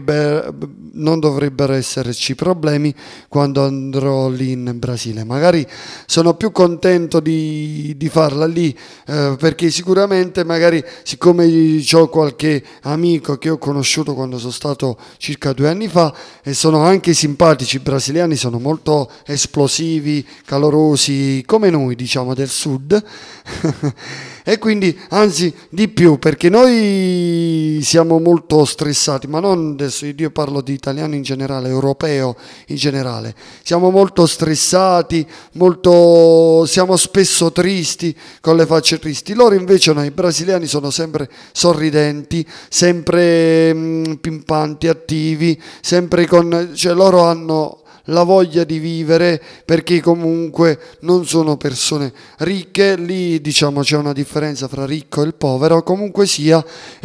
dovrebbero esserci problemi quando andrò lì in Brasile. Magari sono più contento di farla lì perché sicuramente magari, siccome ho qualche amico che ho conosciuto quando sono stato circa 2 anni fa e sono anche simpatici, i brasiliani sono molto esplosivi, calorosi come noi, diciamo, del sud. E quindi anzi di più, perché noi siamo molto stressati, ma non adesso, io parlo di italiano in generale, europeo in generale, siamo molto stressati, siamo spesso tristi, con le facce tristi. Loro invece, noi brasiliani, sono sempre sorridenti, sempre pimpanti, attivi, sempre cioè loro hanno la voglia di vivere, perché comunque non sono persone ricche. Lì, diciamo, c'è una differenza fra ricco e il povero, comunque sia,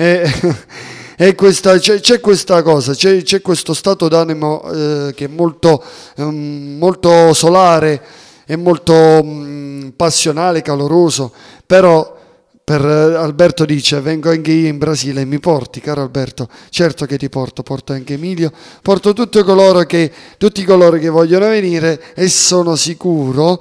c'è questa cosa, c'è questo stato d'animo che è molto solare e molto passionale, caloroso. Però per Alberto dice: vengo anche io in Brasile, mi porti, caro Alberto? Certo che ti porto anche Emilio, porto tutti coloro che vogliono venire, e sono sicuro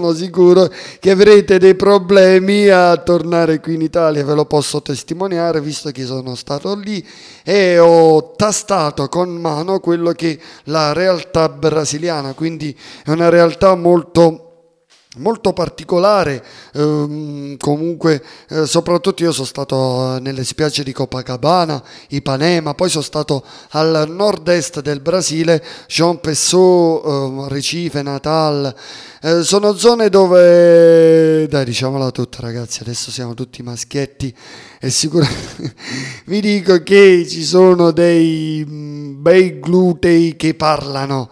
che avrete dei problemi a tornare qui in Italia. Ve lo posso testimoniare, visto che sono stato lì e ho tastato con mano quello che è la realtà brasiliana. Quindi è una realtà molto particolare, comunque soprattutto io sono stato nelle spiagge di Copacabana, Ipanema, poi sono stato al nord-est del Brasile, João Pessoa, Recife, Natal. Sono zone dove, dai, diciamola tutta, ragazzi, adesso siamo tutti maschietti e sicuramente vi dico che ci sono dei bei glutei che parlano.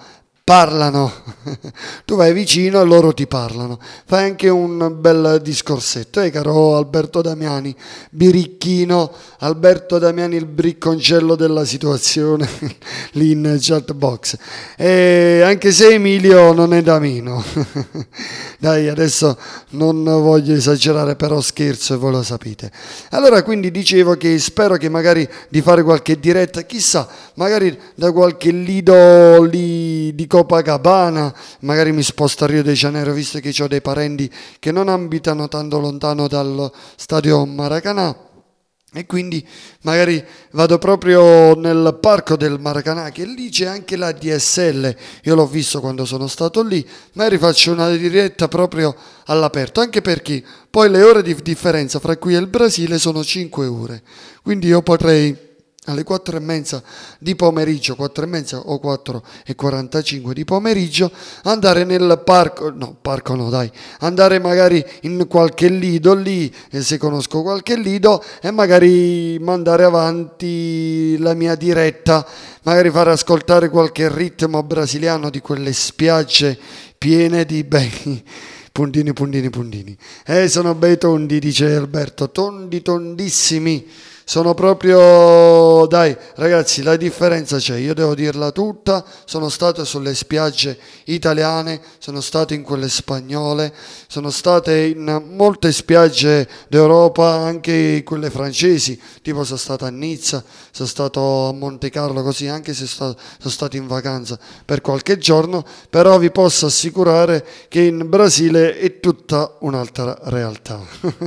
Tu vai vicino e loro ti parlano, fai anche un bel discorsetto, caro Alberto Damiani, birichino, Alberto Damiani, il bricconcello della situazione lì in chat box, e anche se Emilio non è da meno. Dai, adesso non voglio esagerare, però scherzo e voi lo sapete. Allora, quindi dicevo che spero che magari di fare qualche diretta, chissà, magari da qualche lido lì di Copacabana, magari mi sposto a Rio de Janeiro, visto che ho dei parenti che non abitano tanto lontano dallo stadio Maracanã, E quindi magari vado proprio nel parco del Maracanã, che lì c'è anche la DSL, io l'ho visto quando sono stato lì, magari faccio una diretta proprio all'aperto, anche perché poi le ore di differenza fra qui e il Brasile sono 5 ore, quindi io potrei alle 4:30 di pomeriggio, 4:30 o 4:45 di pomeriggio, andare nel parco no dai, andare magari in qualche lido lì, se conosco qualche lido, e magari mandare avanti la mia diretta, magari fare ascoltare qualche ritmo brasiliano di quelle spiagge piene di bei puntini. Sono bei tondi, dice Alberto, tondi tondissimi. Sono proprio, dai ragazzi, la differenza c'è, io devo dirla tutta, sono stato sulle spiagge italiane, sono stato in quelle spagnole, sono state in molte spiagge d'Europa, anche quelle francesi, tipo sono stato a Nizza, sono stato a Monte Carlo, così, anche se sono stato in vacanza per qualche giorno, però vi posso assicurare che in Brasile è tutta un'altra realtà.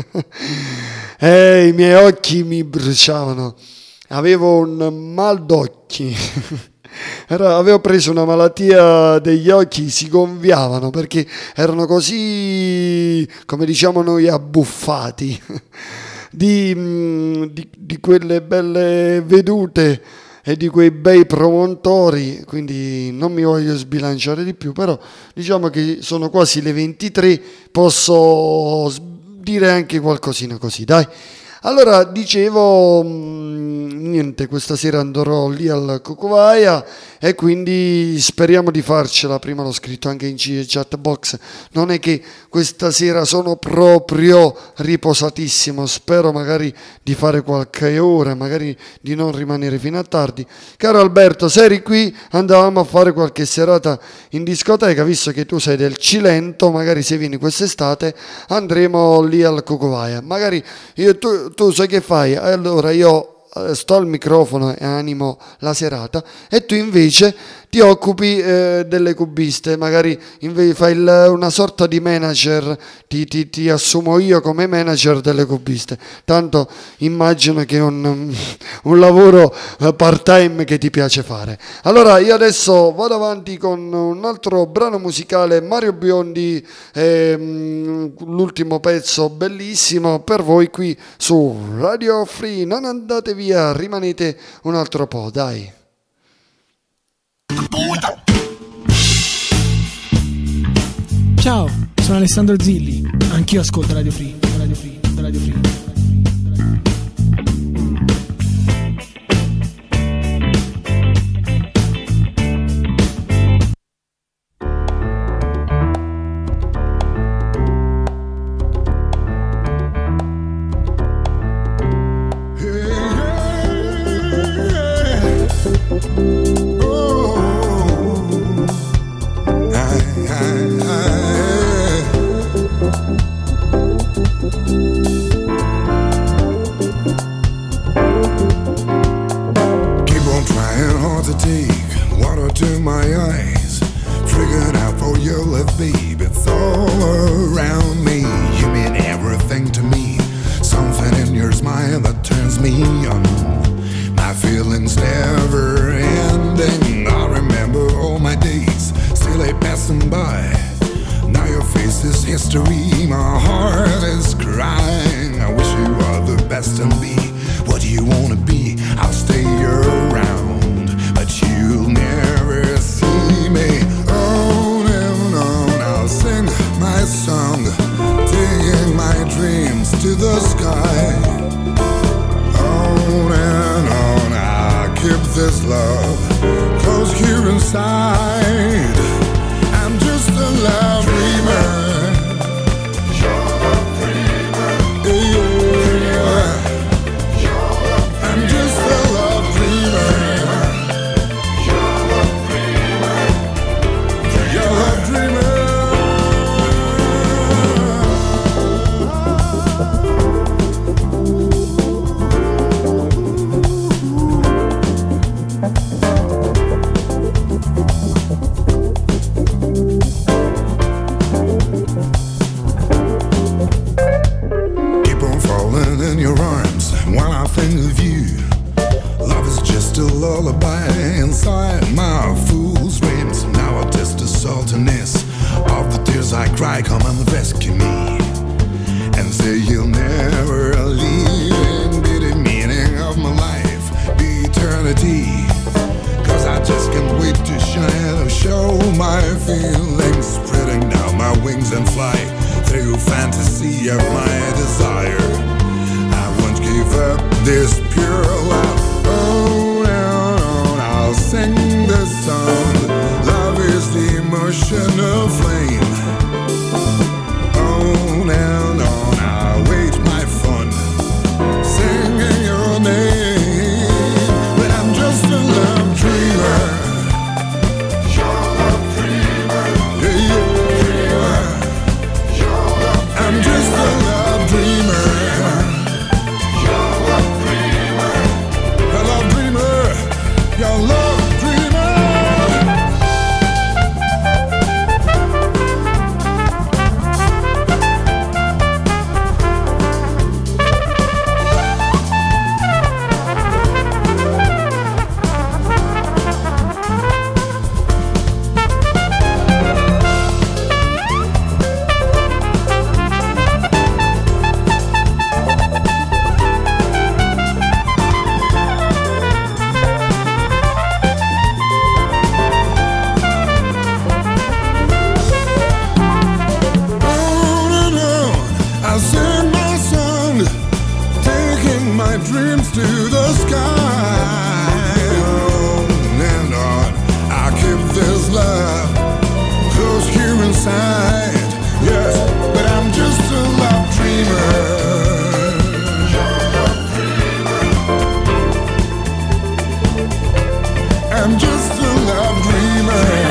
I miei occhi mi bruciavano, avevo un mal d'occhi, avevo preso una malattia degli occhi, si gonfiavano perché erano così, come diciamo noi, abbuffati di quelle belle vedute e di quei bei promontori, quindi non mi voglio sbilanciare di più, però diciamo che sono quasi le 23, posso dire anche qualcosina così, dai. Allora dicevo, niente, questa sera andrò lì al Cucuvaia e quindi speriamo di farcela. Prima l'ho scritto anche in chat box, non è che questa sera sono proprio riposatissimo, spero magari di fare qualche ora, magari di non rimanere fino a tardi. Caro Alberto, se eri qui andavamo a fare qualche serata in discoteca, visto che tu sei del Cilento, magari se vieni quest'estate andremo lì al Cucuvaia, magari tu sai che fai, allora io sto al microfono e animo la serata e tu invece ti occupi delle cubiste, magari invece fai una sorta di manager, ti assumo io come manager delle cubiste, tanto immagino che è un lavoro part time che ti piace fare. Allora io adesso vado avanti con un altro brano musicale, Mario Biondi, l'ultimo pezzo bellissimo per voi qui su Radio Free, non andate via, rimanete un altro po', dai. Ciao, sono Alessandro Zilli, anch'io ascolto Radio Free. To my eyes, figured out for your love, babe. It's all around me. You mean everything to me. Something in your smile that turns me on. My feelings never ending. I remember all my days, still ain't passing by. Now your face is history. My heart is crying. I wish you all the best and be what you wanna be. I'll stay around, but you'll never see me. On and on, I'll sing my song, taking my dreams to the sky. On and on, I'll keep this love close here inside. I'm just a love dreamer. when I think of you. Love is just a lullaby inside my fool's dreams. Now I taste the saltiness of the tears I cry. Come and rescue me and say you'll never leave. And be the meaning of my life, be eternity. Cause I just can't wait to shine, to show my feelings, spreading down my wings and fly through fantasy of my desire. I won't give up this pure love. Oh, no, I'll sing this song. Love is the emotional flame. Oh, no, I'll wait my fun, singing your name. But I'm just a love dreamer. Your love dreamer. Yeah, yeah. I'm just a love dreamer. Your love dreamer. A love dreamer. Your love dreamer. I'll sing my song, taking my dreams to the sky. On and on, I'll keep this love close here inside. Yes, but I'm just a love dreamer. I'm just a love dreamer.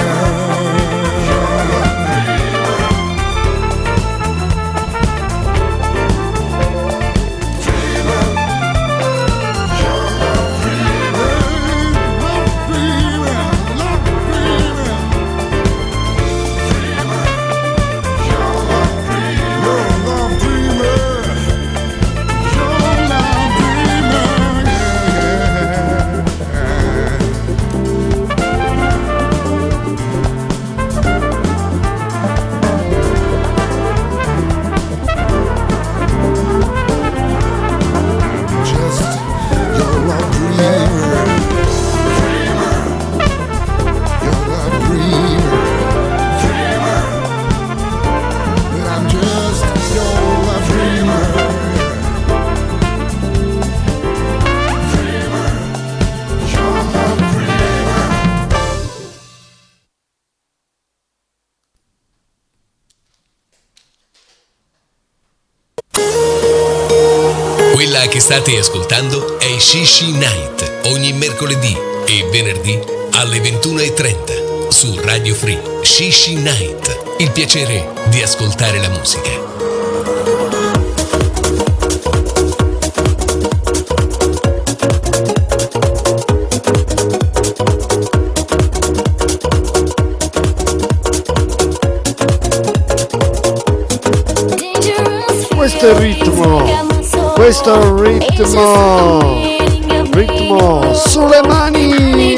Quella che state ascoltando è Shishi Night, ogni mercoledì e venerdì alle 21:30 su Radio Free. Shishi Night, il piacere di ascoltare la musica. Questo è il ritmo sulle mani.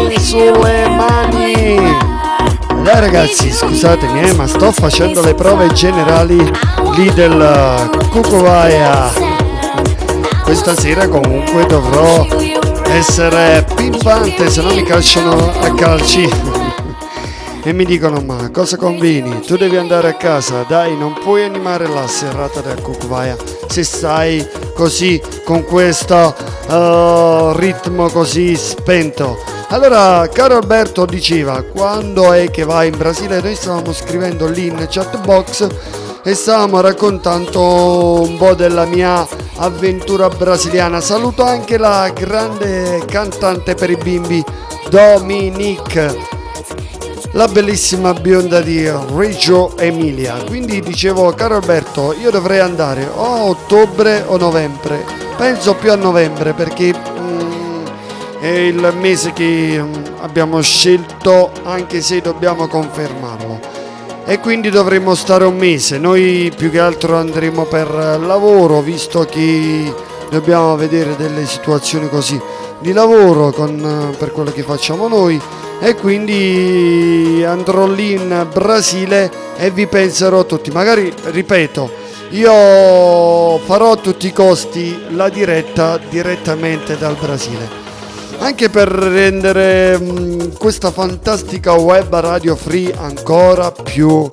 Dai ragazzi, scusatemi, ma sto facendo le prove generali lì del Cucuvaya. Questa sera comunque dovrò essere pimpante, se no mi calciano a calci. E mi dicono: ma cosa combini? Tu devi andare a casa, dai, non puoi animare la serata del Cucuvaya se stai così con questo ritmo così spento. Allora, caro Alberto diceva: quando è che vai in Brasile? Noi stavamo scrivendo lì in chat box e stavamo raccontando un po' della mia avventura brasiliana. Saluto anche la grande cantante per i bimbi Dominique, la bellissima bionda di Reggio Emilia. Quindi dicevo, caro Alberto, io dovrei andare o a ottobre o novembre, penso più a novembre perché è il mese che abbiamo scelto, anche se dobbiamo confermarlo, e quindi dovremo stare un mese. Noi più che altro andremo per lavoro, visto che dobbiamo vedere delle situazioni così di lavoro per quello che facciamo noi, e quindi andrò lì in Brasile e vi penserò tutti. Magari, ripeto, io farò a tutti i costi la diretta direttamente dal Brasile, anche per rendere questa fantastica web Radio Free ancora più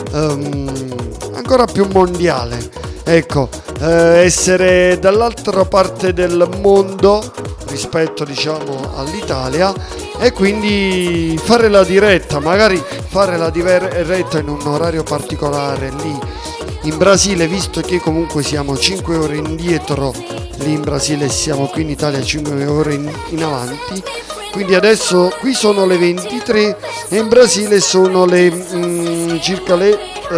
mondiale. Ecco, essere dall'altra parte del mondo rispetto, diciamo, all'Italia, e quindi fare la diretta, magari fare la diretta in un orario particolare lì in Brasile, visto che comunque siamo 5 ore indietro lì in Brasile, siamo qui in Italia 5 ore in avanti. Quindi adesso qui sono le 23 e in Brasile sono le circa le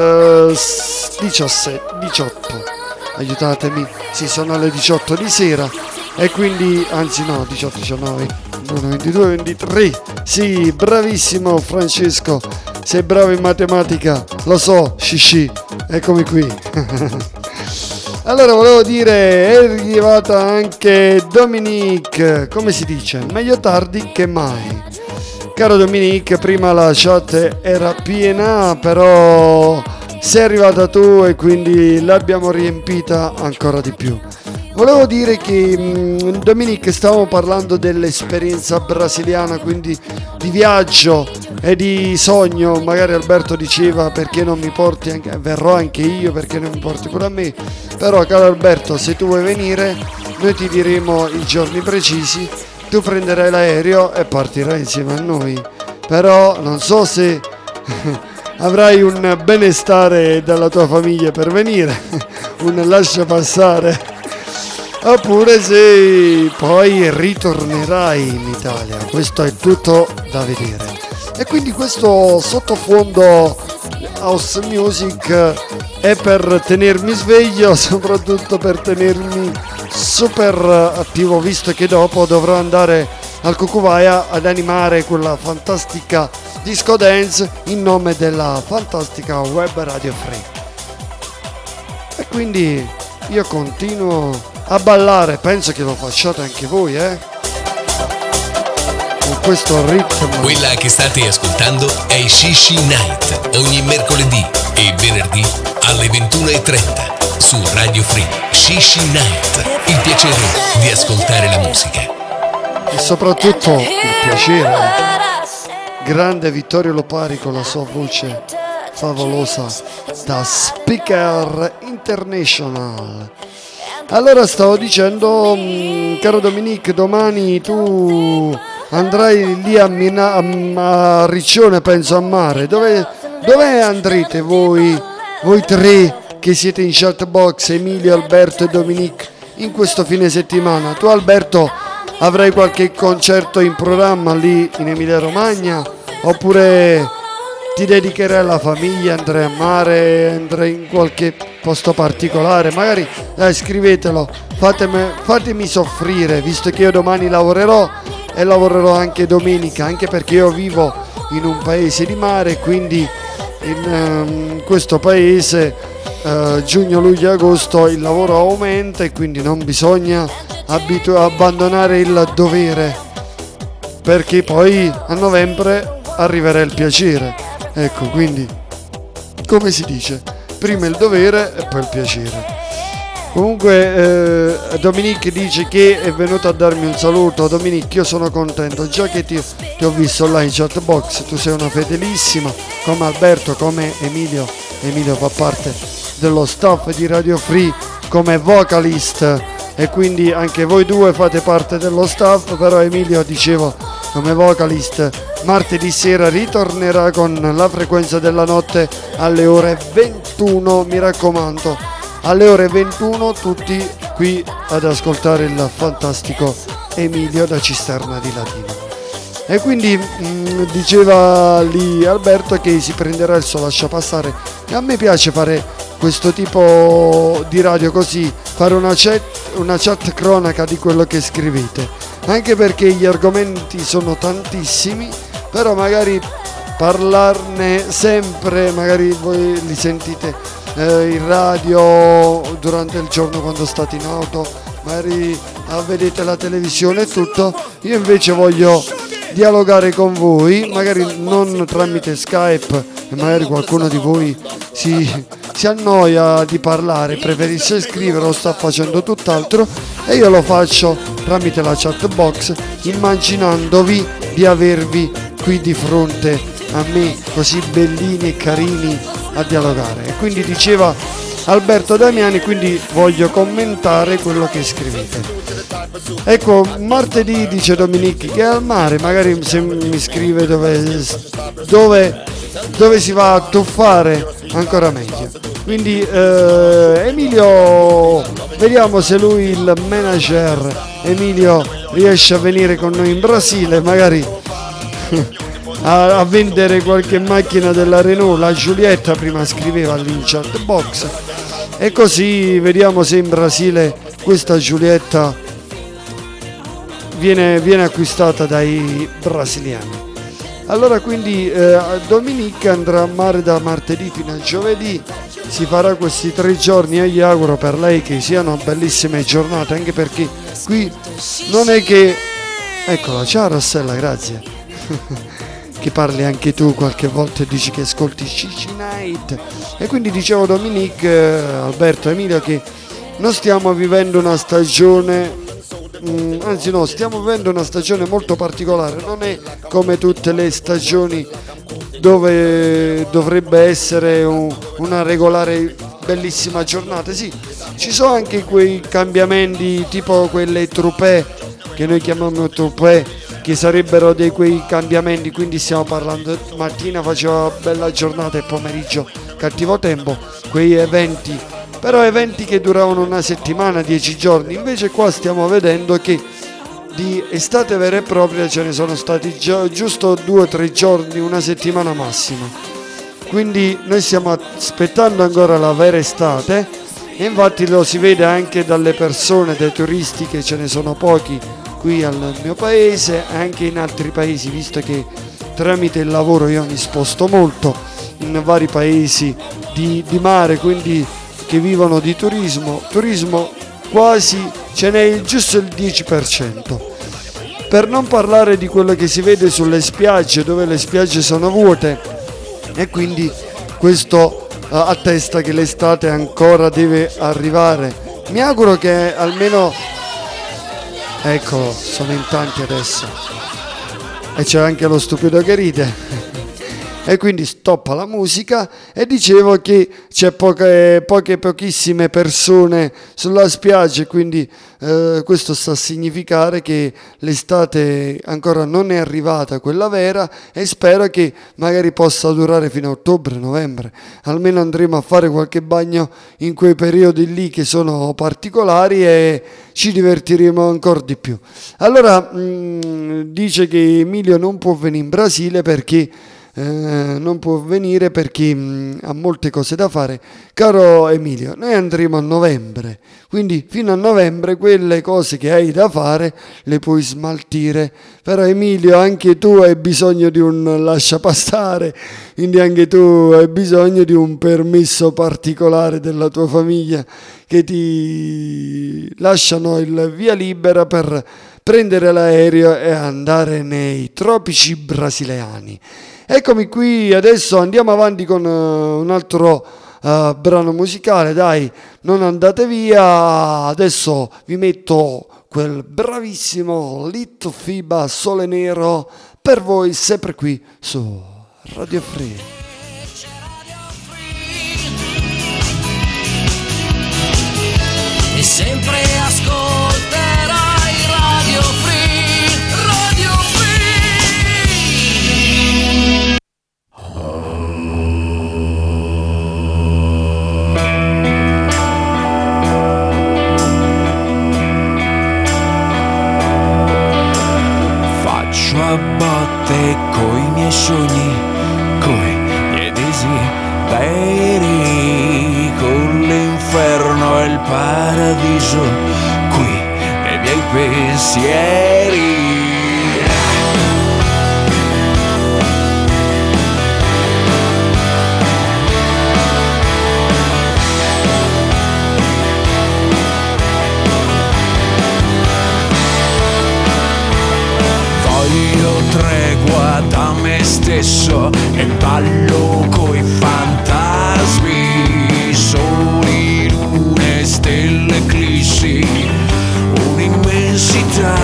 18, aiutatemi, sì, sono le 18 di sera, e quindi, anzi no, 18, 19, 22, 23, sì, bravissimo Francesco, sei bravo in matematica, lo so, Shishi, eccomi qui. Allora, volevo dire, è arrivata anche Dominique, come si dice? Meglio tardi che mai. Caro Dominique, prima la chat era piena, però sei arrivata tu e quindi l'abbiamo riempita ancora di più. Volevo dire che Dominique, stavamo parlando dell'esperienza brasiliana, quindi di viaggio e di sogno. Magari Alberto diceva perché non mi porti anche, verrò anche io, perché non mi porti pure a me. Però caro Alberto, se tu vuoi venire noi ti diremo i giorni precisi, tu prenderai l'aereo e partirai insieme a noi. Però non so se avrai un benestare dalla tua famiglia per venire, un lascia passare, oppure se poi ritornerai in Italia. Questo è tutto da vedere. E quindi questo sottofondo house music è per tenermi sveglio, soprattutto per tenermi super attivo, visto che dopo dovrò andare al Cucuvaia ad animare quella fantastica disco dance in nome della fantastica web Radio Free. E quindi io continuo a ballare, penso che lo facciate anche voi, con questo ritmo. Quella che state ascoltando è Shishi Night, ogni mercoledì e venerdì alle 21:30 su Radio Free. Shishi Night, il piacere di ascoltare la musica. E soprattutto il piacere. Grande Vittorio Lopari con la sua voce favolosa da Speaker International. Allora, stavo dicendo, caro Dominique, domani tu andrai lì a Riccione, penso, a mare. Dove andrete voi tre che siete in chatbox, Emilio, Alberto e Dominique, in questo fine settimana? Tu, Alberto, avrai qualche concerto in programma lì in Emilia Romagna, oppure ti dedicherai alla famiglia, andrai a mare, andrai in qualche posto particolare? Magari scrivetelo, fatemi soffrire, visto che io domani lavorerò e lavorerò anche domenica, anche perché io vivo in un paese di mare, quindi in questo paese giugno, luglio e agosto il lavoro aumenta, e quindi non bisogna abbandonare il dovere, perché poi a novembre arriverà il piacere. Ecco, quindi come si dice, prima il dovere e poi il piacere. Comunque Dominique dice che è venuto a darmi un saluto. Dominique, io sono contento, già che ti ho visto là in chatbox, tu sei una fedelissima, come Alberto, come Emilio. Emilio fa parte dello staff di Radio Free come vocalist, e quindi anche voi due fate parte dello staff, però Emilio, dicevo, come vocalist martedì sera ritornerà con la frequenza della notte alle ore 21, mi raccomando, alle ore 21 tutti qui ad ascoltare il fantastico Emilio da Cisterna di Latina. E quindi diceva lì Alberto che si prenderà il suo lasciapassare, e a me piace fare questo tipo di radio così, fare una chat cronaca di quello che scrivete, anche perché gli argomenti sono tantissimi, però magari parlarne sempre, magari voi li sentite in radio durante il giorno quando state in auto, magari vedete la televisione e tutto. Io invece voglio dialogare con voi, magari non tramite Skype, e magari qualcuno di voi si annoia di parlare, preferisce scrivere o sta facendo tutt'altro, e io lo faccio tramite la chat box, immaginandovi di avervi qui di fronte a me, così bellini e carini, a dialogare. E quindi diceva Alberto Damiani, quindi voglio commentare quello che scrivete. Ecco, martedì dice Dominique che è al mare, magari se mi scrive dove si va a tuffare ancora meglio. Quindi Emilio, vediamo se lui, il manager Emilio, riesce a venire con noi in Brasile, magari a vendere qualche macchina della Renault. La Giulietta prima scriveva lì in chat box, e così vediamo se in Brasile questa Giulietta viene acquistata dai brasiliani. Allora quindi Dominique andrà a mare da martedì fino a giovedì, si farà questi 3 giorni, e gli auguro per lei che siano bellissime giornate, anche perché qui non è che... Eccola, ciao Rossella, grazie. Che parli anche tu qualche volta e dici che ascolti Cici Night. E quindi dicevo Dominique, Alberto, Emilio, che non stiamo vivendo una stagione, anzi no, stiamo vivendo una stagione molto particolare, non è come tutte le stagioni dove dovrebbe essere una regolare bellissima giornata. Sì, ci sono anche quei cambiamenti, tipo quelle truppe che noi chiamiamo truppe, che sarebbero quei cambiamenti, quindi stiamo parlando mattina faceva bella giornata e pomeriggio cattivo tempo, quei eventi, però eventi che duravano una settimana, 10 giorni. Invece qua stiamo vedendo che di estate vera e propria ce ne sono stati giusto 2 o 3 giorni, una settimana massima. Quindi noi stiamo aspettando ancora la vera estate, e infatti lo si vede anche dalle persone, dai turisti, che ce ne sono pochi qui al mio paese, anche in altri paesi, visto che tramite il lavoro io mi sposto molto in vari paesi di mare, quindi che vivono di turismo quasi ce n'è giusto il 10%. Per non parlare di quello che si vede sulle spiagge, dove le spiagge sono vuote, e quindi questo attesta che l'estate ancora deve arrivare. Mi auguro che almeno... Eccolo, sono in tanti adesso. E c'è anche lo stupido che ride. E quindi stoppa la musica, e dicevo che c'è pochissime persone sulla spiaggia, quindi questo sta a significare che l'estate ancora non è arrivata, quella vera, e spero che magari possa durare fino a ottobre, novembre. Almeno andremo a fare qualche bagno in quei periodi lì che sono particolari, e ci divertiremo ancora di più. Allora dice che Emilio non può venire in Brasile perché ha molte cose da fare. Caro Emilio, noi andremo a novembre, quindi fino a novembre quelle cose che hai da fare le puoi smaltire. Però Emilio, anche tu hai bisogno di un lasciapastare, quindi anche tu hai bisogno di un permesso particolare della tua famiglia, che ti lasciano il via libera per prendere l'aereo e andare nei tropici brasiliani. Eccomi qui, adesso andiamo avanti con un altro brano musicale, dai, non andate via, adesso vi metto quel bravissimo Little Fiba, Sole Nero, per voi sempre qui su Radio Free. E sempre ascolterai Radio Free, Radio Free. Faccio a botte coi miei sogni, coi miei desideri, con l'inferno e il paradiso, qui nei miei pensieri. stesso e ballo coi fantasmi, soli, lune, stelle, eclissi, un'immensità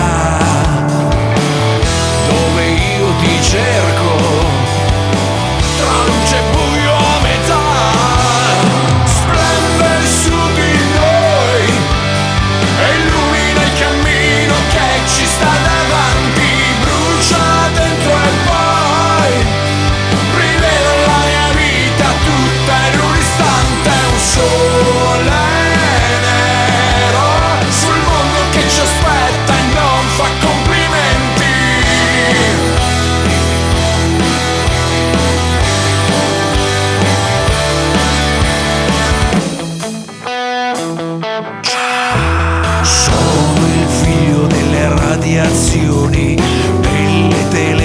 dove io ti cerco tra luce e buio a metà. Splende su di noi e illumina il cammino che ci sta davanti, brucia dentro e poi rivela la mia vita tutta in un istante. Un sole nero sul mondo che ci aspetta e non fa complimenti. Sono il figlio delle radiazioni, delle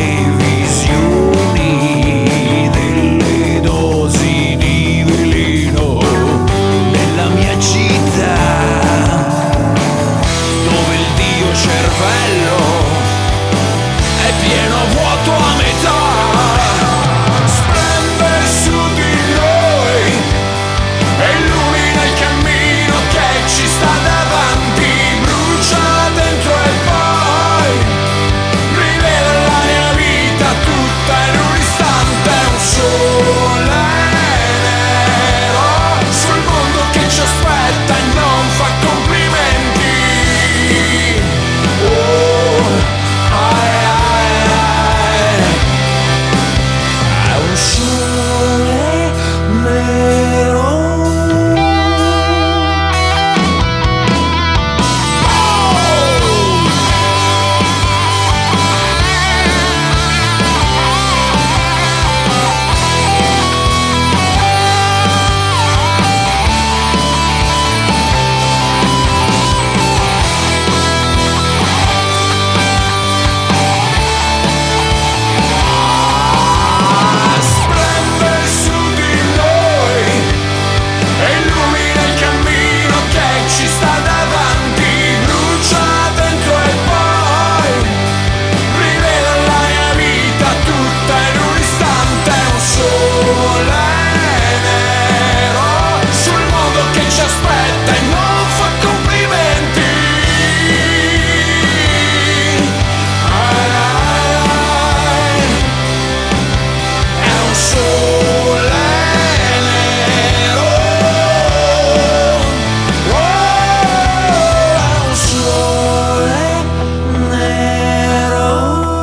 televisioni, delle dosi di veleno nella mia città, dove il dio cervello è pieno vuoto a metà. Splende su di noi e illumina il cammino che ci sta davanti, brucia dentro e poi rivela la mia vita tutta in un istante. Un sole nero sul mondo che ci aspetta e non fa complimenti. Oh, ai, ai, ai. È un sole nero. Splende su di noi e illumina il cammino che ci sta davanti, brucia dentro e poi rivela la mia vita tutta in un istante. Un sole nero sul mondo che ci aspetta e non fa complimenti. Ai, ai, ai. È un sole nero. Oh, è un sole nero.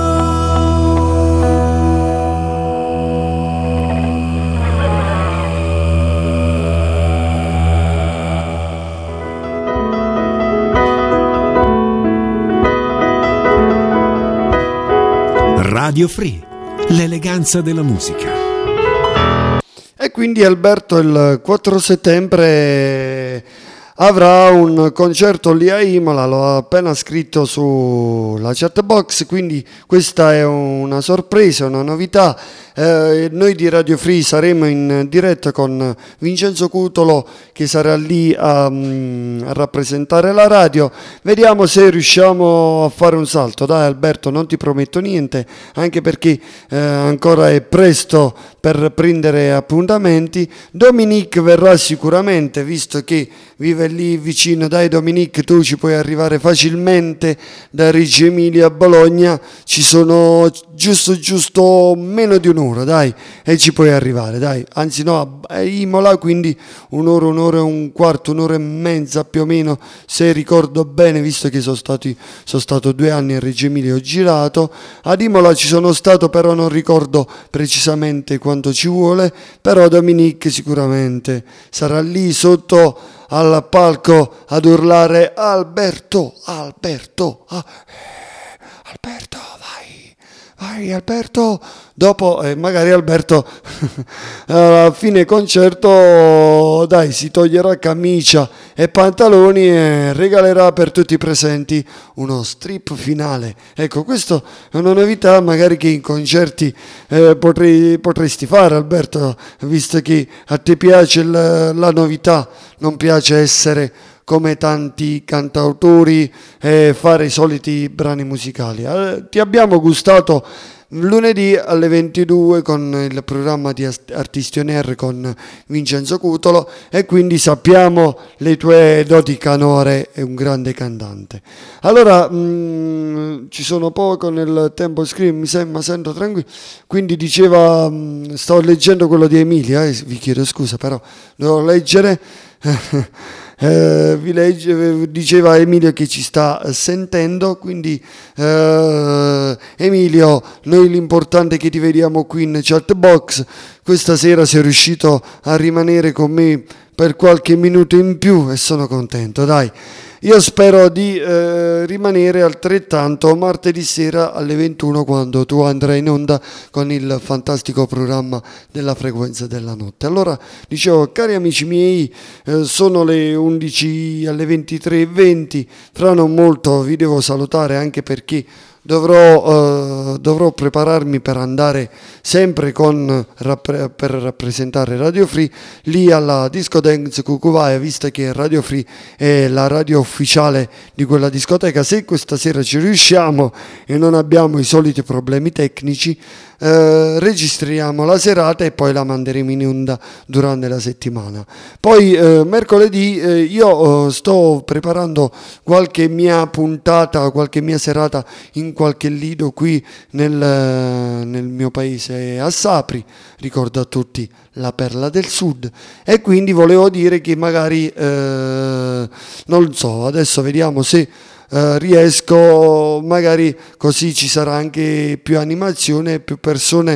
Radio Free, l'eleganza della musica. E quindi Alberto il 4 settembre avrà un concerto lì a Imola, l'ho appena scritto sulla chat box, quindi questa è una sorpresa, una novità. Noi di Radio Free saremo in diretta con Vincenzo Cutolo che sarà lì a rappresentare la radio. Vediamo se riusciamo a fare un salto. Dai Alberto, non ti prometto niente, anche perché ancora è presto per prendere appuntamenti. Dominique verrà sicuramente, visto che vive lì vicino. Dai Dominique, tu ci puoi arrivare facilmente da Reggio Emilia a Bologna, ci sono giusto meno di un'ora, dai, e ci puoi arrivare, dai. Anzi no, a Imola, quindi un'ora e un quarto, un'ora e mezza più o meno, se ricordo bene, visto che sono stato 2 anni a Reggio Emilia, ho girato. Ad Imola ci sono stato, però non ricordo precisamente quanto ci vuole. Però Dominique sicuramente sarà lì sotto al palco ad urlare Alberto, Alberto, Alberto, vai Alberto. Dopo magari Alberto alla fine concerto, dai, si toglierà camicia e pantaloni e regalerà per tutti i presenti uno strip finale. Ecco, questo è una novità magari che in concerti potresti fare, Alberto, visto che a te piace la novità, non piace essere come tanti cantautori e fare i soliti brani musicali. Ti abbiamo gustato lunedì alle 22 con il programma di Artisti on Air con Vincenzo Cutolo, e quindi sappiamo le tue doti canore, è un grande cantante. Allora ci sono poco nel tempo, mi sento tranquillo, quindi diceva, stavo leggendo quello di Emilia, vi chiedo scusa però devo leggere. Diceva Emilio che ci sta sentendo, quindi Emilio, noi l'importante è che ti vediamo qui in chat box. Questa sera sei riuscito a rimanere con me per qualche minuto in più e sono contento, dai. Io spero di rimanere altrettanto martedì sera alle 21, quando tu andrai in onda con il fantastico programma della frequenza della notte. Allora, dicevo, cari amici miei, sono le 11 alle 23:20, fra non molto vi devo salutare, anche perché dovrò prepararmi per andare sempre per rappresentare Radio Free lì alla Disco Dance Cucuvaia, visto che Radio Free è la radio ufficiale di quella discoteca. Se questa sera ci riusciamo e non abbiamo i soliti problemi tecnici, registriamo la serata e poi la manderemo in onda durante la settimana. Poi mercoledì io sto preparando qualche mia puntata, qualche mia serata in qualche lido qui nel mio paese, a Sapri, ricordo a tutti la perla del sud, e quindi volevo dire che magari non so, adesso vediamo se riesco, magari così ci sarà anche più animazione, più persone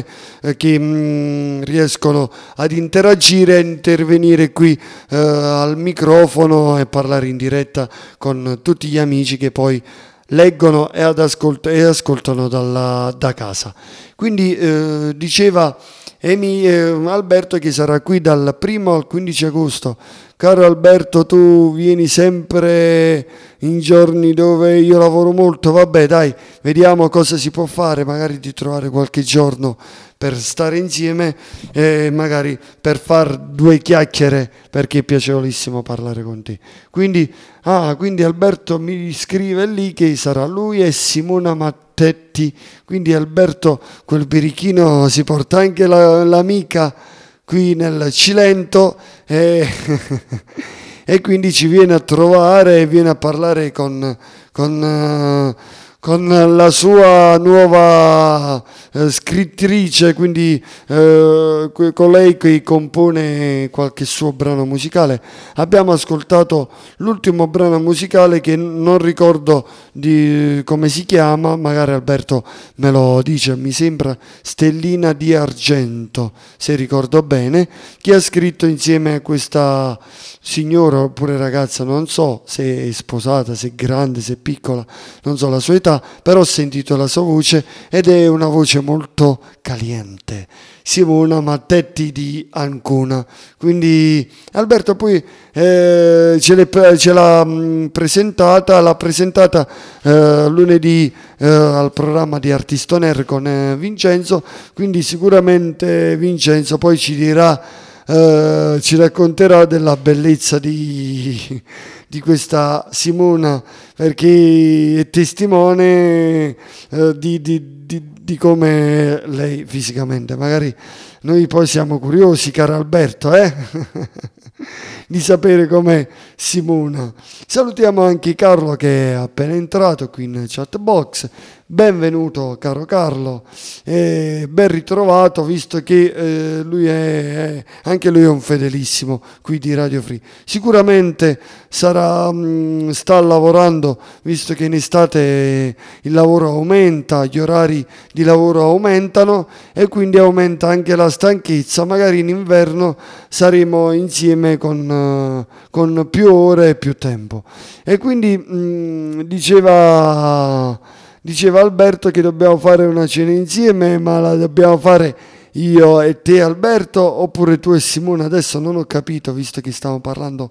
che riescono ad interagire, a intervenire qui al microfono e parlare in diretta con tutti gli amici che poi leggono e ascoltano da casa. Quindi diceva Alberto che sarà qui dal 1 al 15 agosto. Caro Alberto, tu vieni sempre in giorni dove io lavoro molto, vabbè dai, vediamo cosa si può fare, magari di trovare qualche giorno per stare insieme e magari per far due chiacchiere, perché è piacevolissimo parlare con te. Quindi Alberto mi scrive lì che sarà lui e Simona Mattetti, quindi Alberto quel birichino si porta anche l'amica qui nel Cilento e quindi ci viene a trovare e viene a parlare con la sua nuova scrittrice, quindi colei che compone qualche suo brano musicale. Abbiamo ascoltato l'ultimo brano musicale che non ricordo di come si chiama, magari Alberto me lo dice, mi sembra Stellina di Argento, se ricordo bene, che ha scritto insieme a questa signora oppure ragazza, non so se è sposata, se è grande, se è piccola, non so la sua età, però ho sentito la sua voce ed è una voce molto caliente. Simona Mattetti di Ancona. Quindi Alberto poi ce l'ha presentata lunedì al programma di Artisti on Air con Vincenzo, quindi sicuramente Vincenzo poi ci dirà, ci racconterà della bellezza di questa Simona, perché è testimone di come lei fisicamente. Magari noi poi siamo curiosi, caro Alberto, di sapere com'è Simona. Salutiamo anche Carlo che è appena entrato qui in chat box. Benvenuto caro Carlo, ben ritrovato, visto che anche lui è un fedelissimo qui di Radio Free. Sicuramente sta lavorando, visto che in estate il lavoro aumenta, gli orari di lavoro aumentano e quindi aumenta anche la stanchezza. Magari in inverno saremo insieme con più ore e più tempo. E quindi diceva Alberto che dobbiamo fare una cena insieme, ma la dobbiamo fare io e te Alberto oppure tu e Simona? Adesso non ho capito, visto che stiamo parlando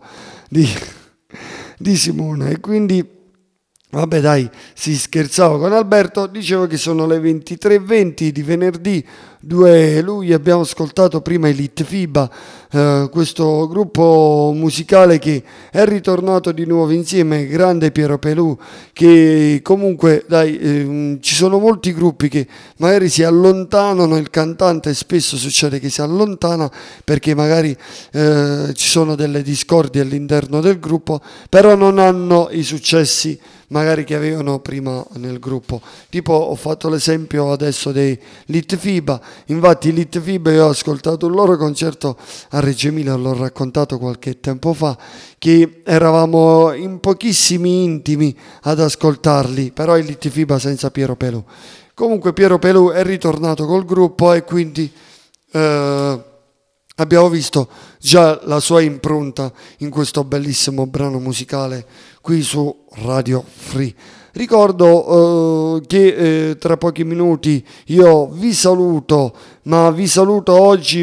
di Simona. E quindi vabbè dai, si scherzava con Alberto. Dicevo che sono le 23:20 di venerdì 2 luglio abbiamo ascoltato prima i Litfiba, questo gruppo musicale che è ritornato di nuovo insieme, grande Piero Pelù, che comunque ci sono molti gruppi che magari si allontanano, il cantante spesso succede che si allontana perché magari ci sono delle discordie all'interno del gruppo, però non hanno i successi magari che avevano prima nel gruppo. Tipo ho fatto l'esempio adesso dei Litfiba, infatti i Litfiba io ho ascoltato un loro concerto a Reggio Emilia, l'ho raccontato qualche tempo fa, che eravamo in pochissimi intimi ad ascoltarli, però i Litfiba senza Piero Pelù. Comunque Piero Pelù è ritornato col gruppo e quindi abbiamo visto già la sua impronta in questo bellissimo brano musicale qui su Radio Free. Ricordo che tra pochi minuti io vi saluto, ma vi saluto oggi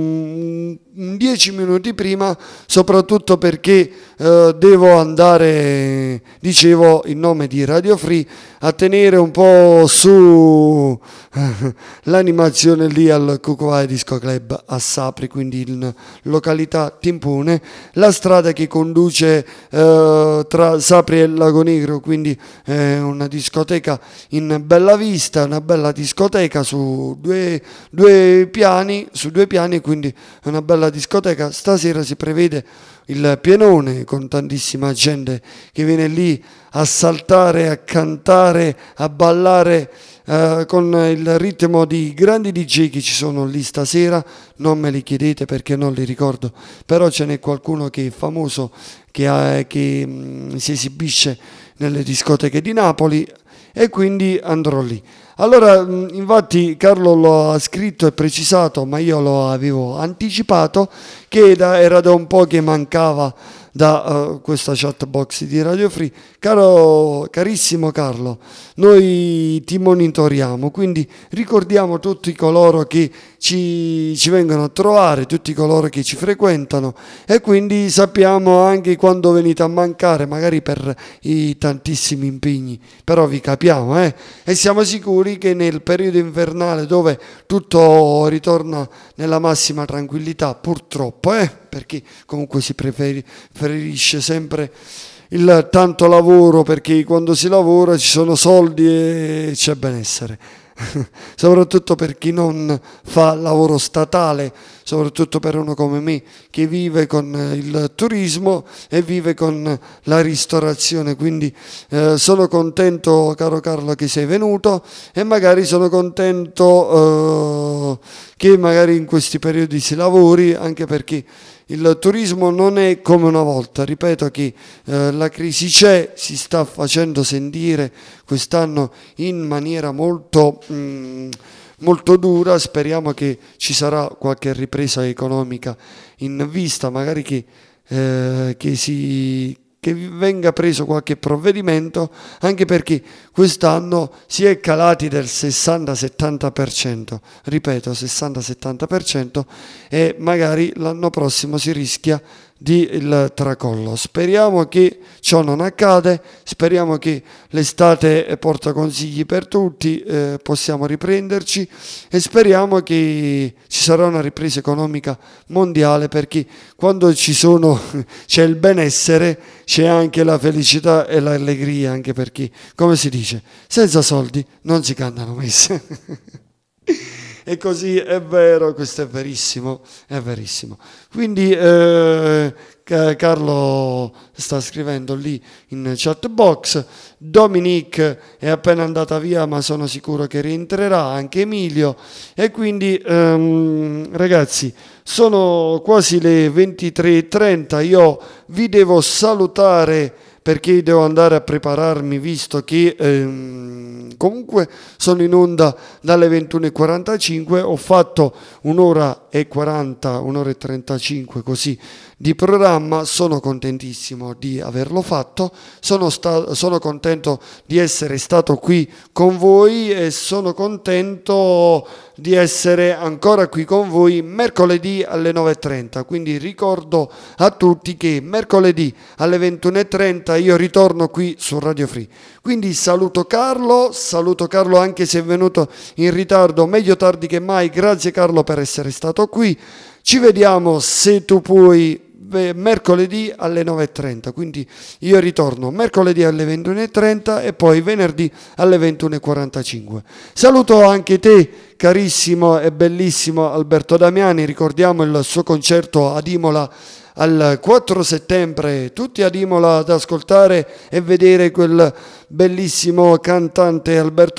10 minuti prima, soprattutto perché devo andare, dicevo, in nome di Radio Free, a tenere un po' su l'animazione lì al Cucuvai Disco Club a Sapri, quindi in località Timpone, la strada che conduce tra Sapri e Lago Negro, quindi una discoteca in bella vista, una bella discoteca su due piani, quindi una bella discoteca. Stasera si prevede il pienone con tantissima gente che viene lì a saltare, a cantare, a ballare con il ritmo di grandi DJ che ci sono lì stasera. Non me li chiedete perché non li ricordo, però ce n'è qualcuno che è famoso, che si esibisce nelle discoteche di Napoli e quindi andrò lì. Allora, infatti Carlo lo ha scritto e precisato, ma io lo avevo anticipato, che era da un po' che mancava da questa chat box di Radio Free. Carissimo Carlo, noi ti monitoriamo, quindi ricordiamo tutti coloro che ci vengono a trovare, tutti coloro che ci frequentano, e quindi sappiamo anche quando venite a mancare, magari per i tantissimi impegni, però vi capiamo, e siamo sicuri che nel periodo invernale, dove tutto ritorna nella massima tranquillità, purtroppo, perché comunque si preferisce sempre il tanto lavoro, perché quando si lavora ci sono soldi e c'è benessere, soprattutto per chi non fa lavoro statale, soprattutto per uno come me che vive con il turismo e vive con la ristorazione. Quindi sono contento, caro Carlo, che sei venuto, e magari sono contento che magari in questi periodi si lavori, anche perché il turismo non è come una volta. Ripeto che la crisi c'è, si sta facendo sentire quest'anno in maniera molto dura. Speriamo che ci sarà qualche ripresa economica in vista, magari che venga preso qualche provvedimento, anche perché quest'anno si è calati del 60-70%, ripeto 60-70%, e magari l'anno prossimo si rischia di il tracollo. Speriamo che ciò non accade, speriamo che l'estate porta consigli per tutti, possiamo riprenderci, e speriamo che ci sarà una ripresa economica mondiale, perché quando c'è il benessere c'è anche la felicità e l'allegria, anche perché, come si dice, senza soldi non si cantano messe. E così è vero, questo è verissimo, è verissimo. Quindi Carlo sta scrivendo lì in chat box, Dominique è appena andata via, ma sono sicuro che rientrerà, anche Emilio, e quindi ragazzi, sono quasi le 23:30, io vi devo salutare perché devo andare a prepararmi, visto che comunque sono in onda dalle 21:45, ho fatto un'ora e 35 così di programma. Sono contentissimo di averlo fatto, sono contento di essere stato qui con voi e sono contento di essere ancora qui con voi mercoledì alle 9.30. Quindi ricordo a tutti che mercoledì alle 21.30 io ritorno qui su Radio Free. Quindi saluto Carlo anche se è venuto in ritardo, meglio tardi che mai. Grazie Carlo per essere stato qui. Ci vediamo, se tu puoi, mercoledì alle 9.30, quindi io ritorno mercoledì alle 21.30 e poi venerdì alle 21.45. Saluto anche te, carissimo e bellissimo Alberto Damiani. Ricordiamo il suo concerto ad Imola al 4 settembre, tutti ad Imola ad ascoltare e vedere quel bellissimo cantante Alberto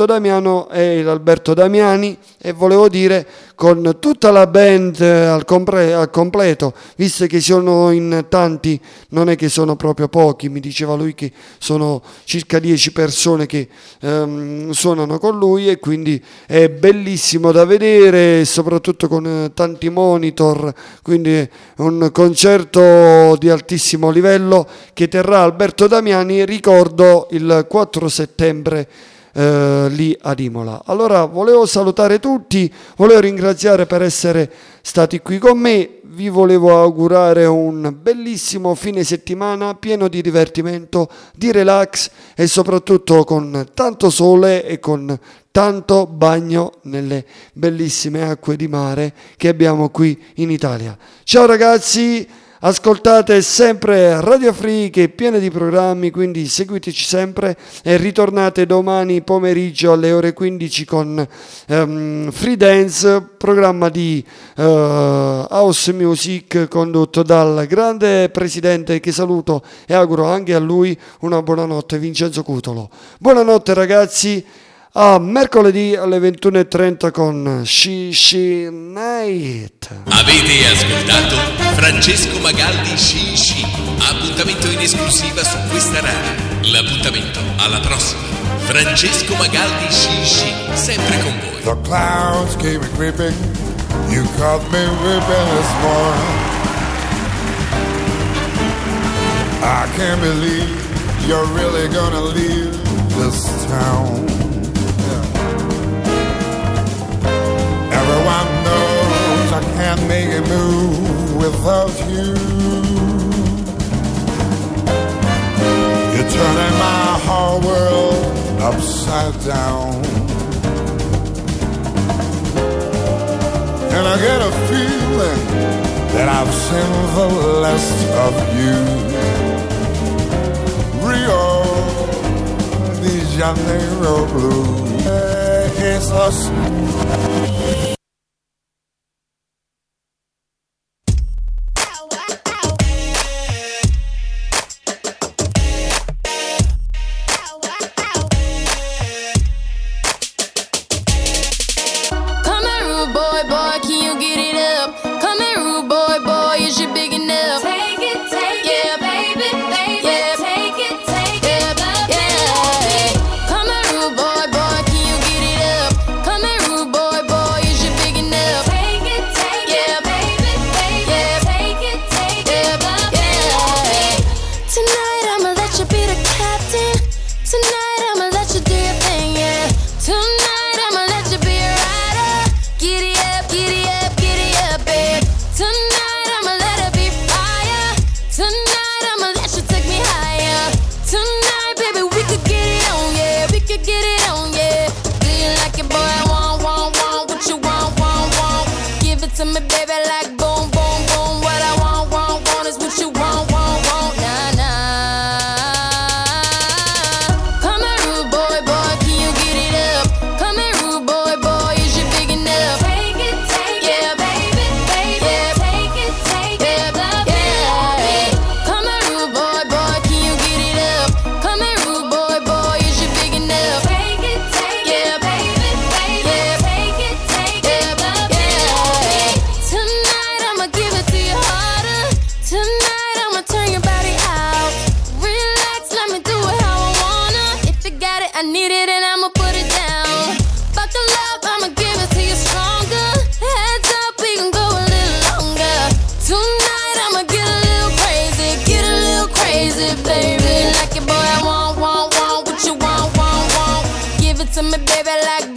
Damiani, e volevo dire con tutta la band al completo, visto che sono in tanti, non è che sono proprio pochi, mi diceva lui che sono circa 10 persone che suonano con lui, e quindi è bellissimo da vedere, soprattutto con tanti monitor, quindi un concerto di altissimo livello che terrà Alberto Damiani, ricordo, il 4 settembre lì ad Imola. Allora volevo salutare tutti, volevo ringraziare per essere stati qui con me, vi volevo augurare un bellissimo fine settimana pieno di divertimento, di relax e soprattutto con tanto sole e con tanto bagno nelle bellissime acque di mare che abbiamo qui in Italia. Ciao ragazzi! Ascoltate sempre Radio Free che è piena di programmi, quindi seguiteci sempre e ritornate domani pomeriggio alle ore 15 con Free Dance, programma di house music condotto dal grande presidente che saluto e auguro anche a lui una buonanotte, Vincenzo Cutolo. Buonanotte ragazzi, a mercoledì alle 21.30 con She Night. Avete ascoltato Francesco Magaldi She. Appuntamento in esclusiva su questa radio. L'appuntamento alla prossima. Francesco Magaldi She, sempre con voi. The clouds keep creeping. You caught me weeping this morning. I can't believe you're really gonna leave this town. Everyone knows I can't make a move without you. You're turning my whole world upside down. And I get a feeling that I've seen the last of you. Rio de Janeiro blue. It's us. Come here, rude boy, boy, can you get it up? to me, baby, like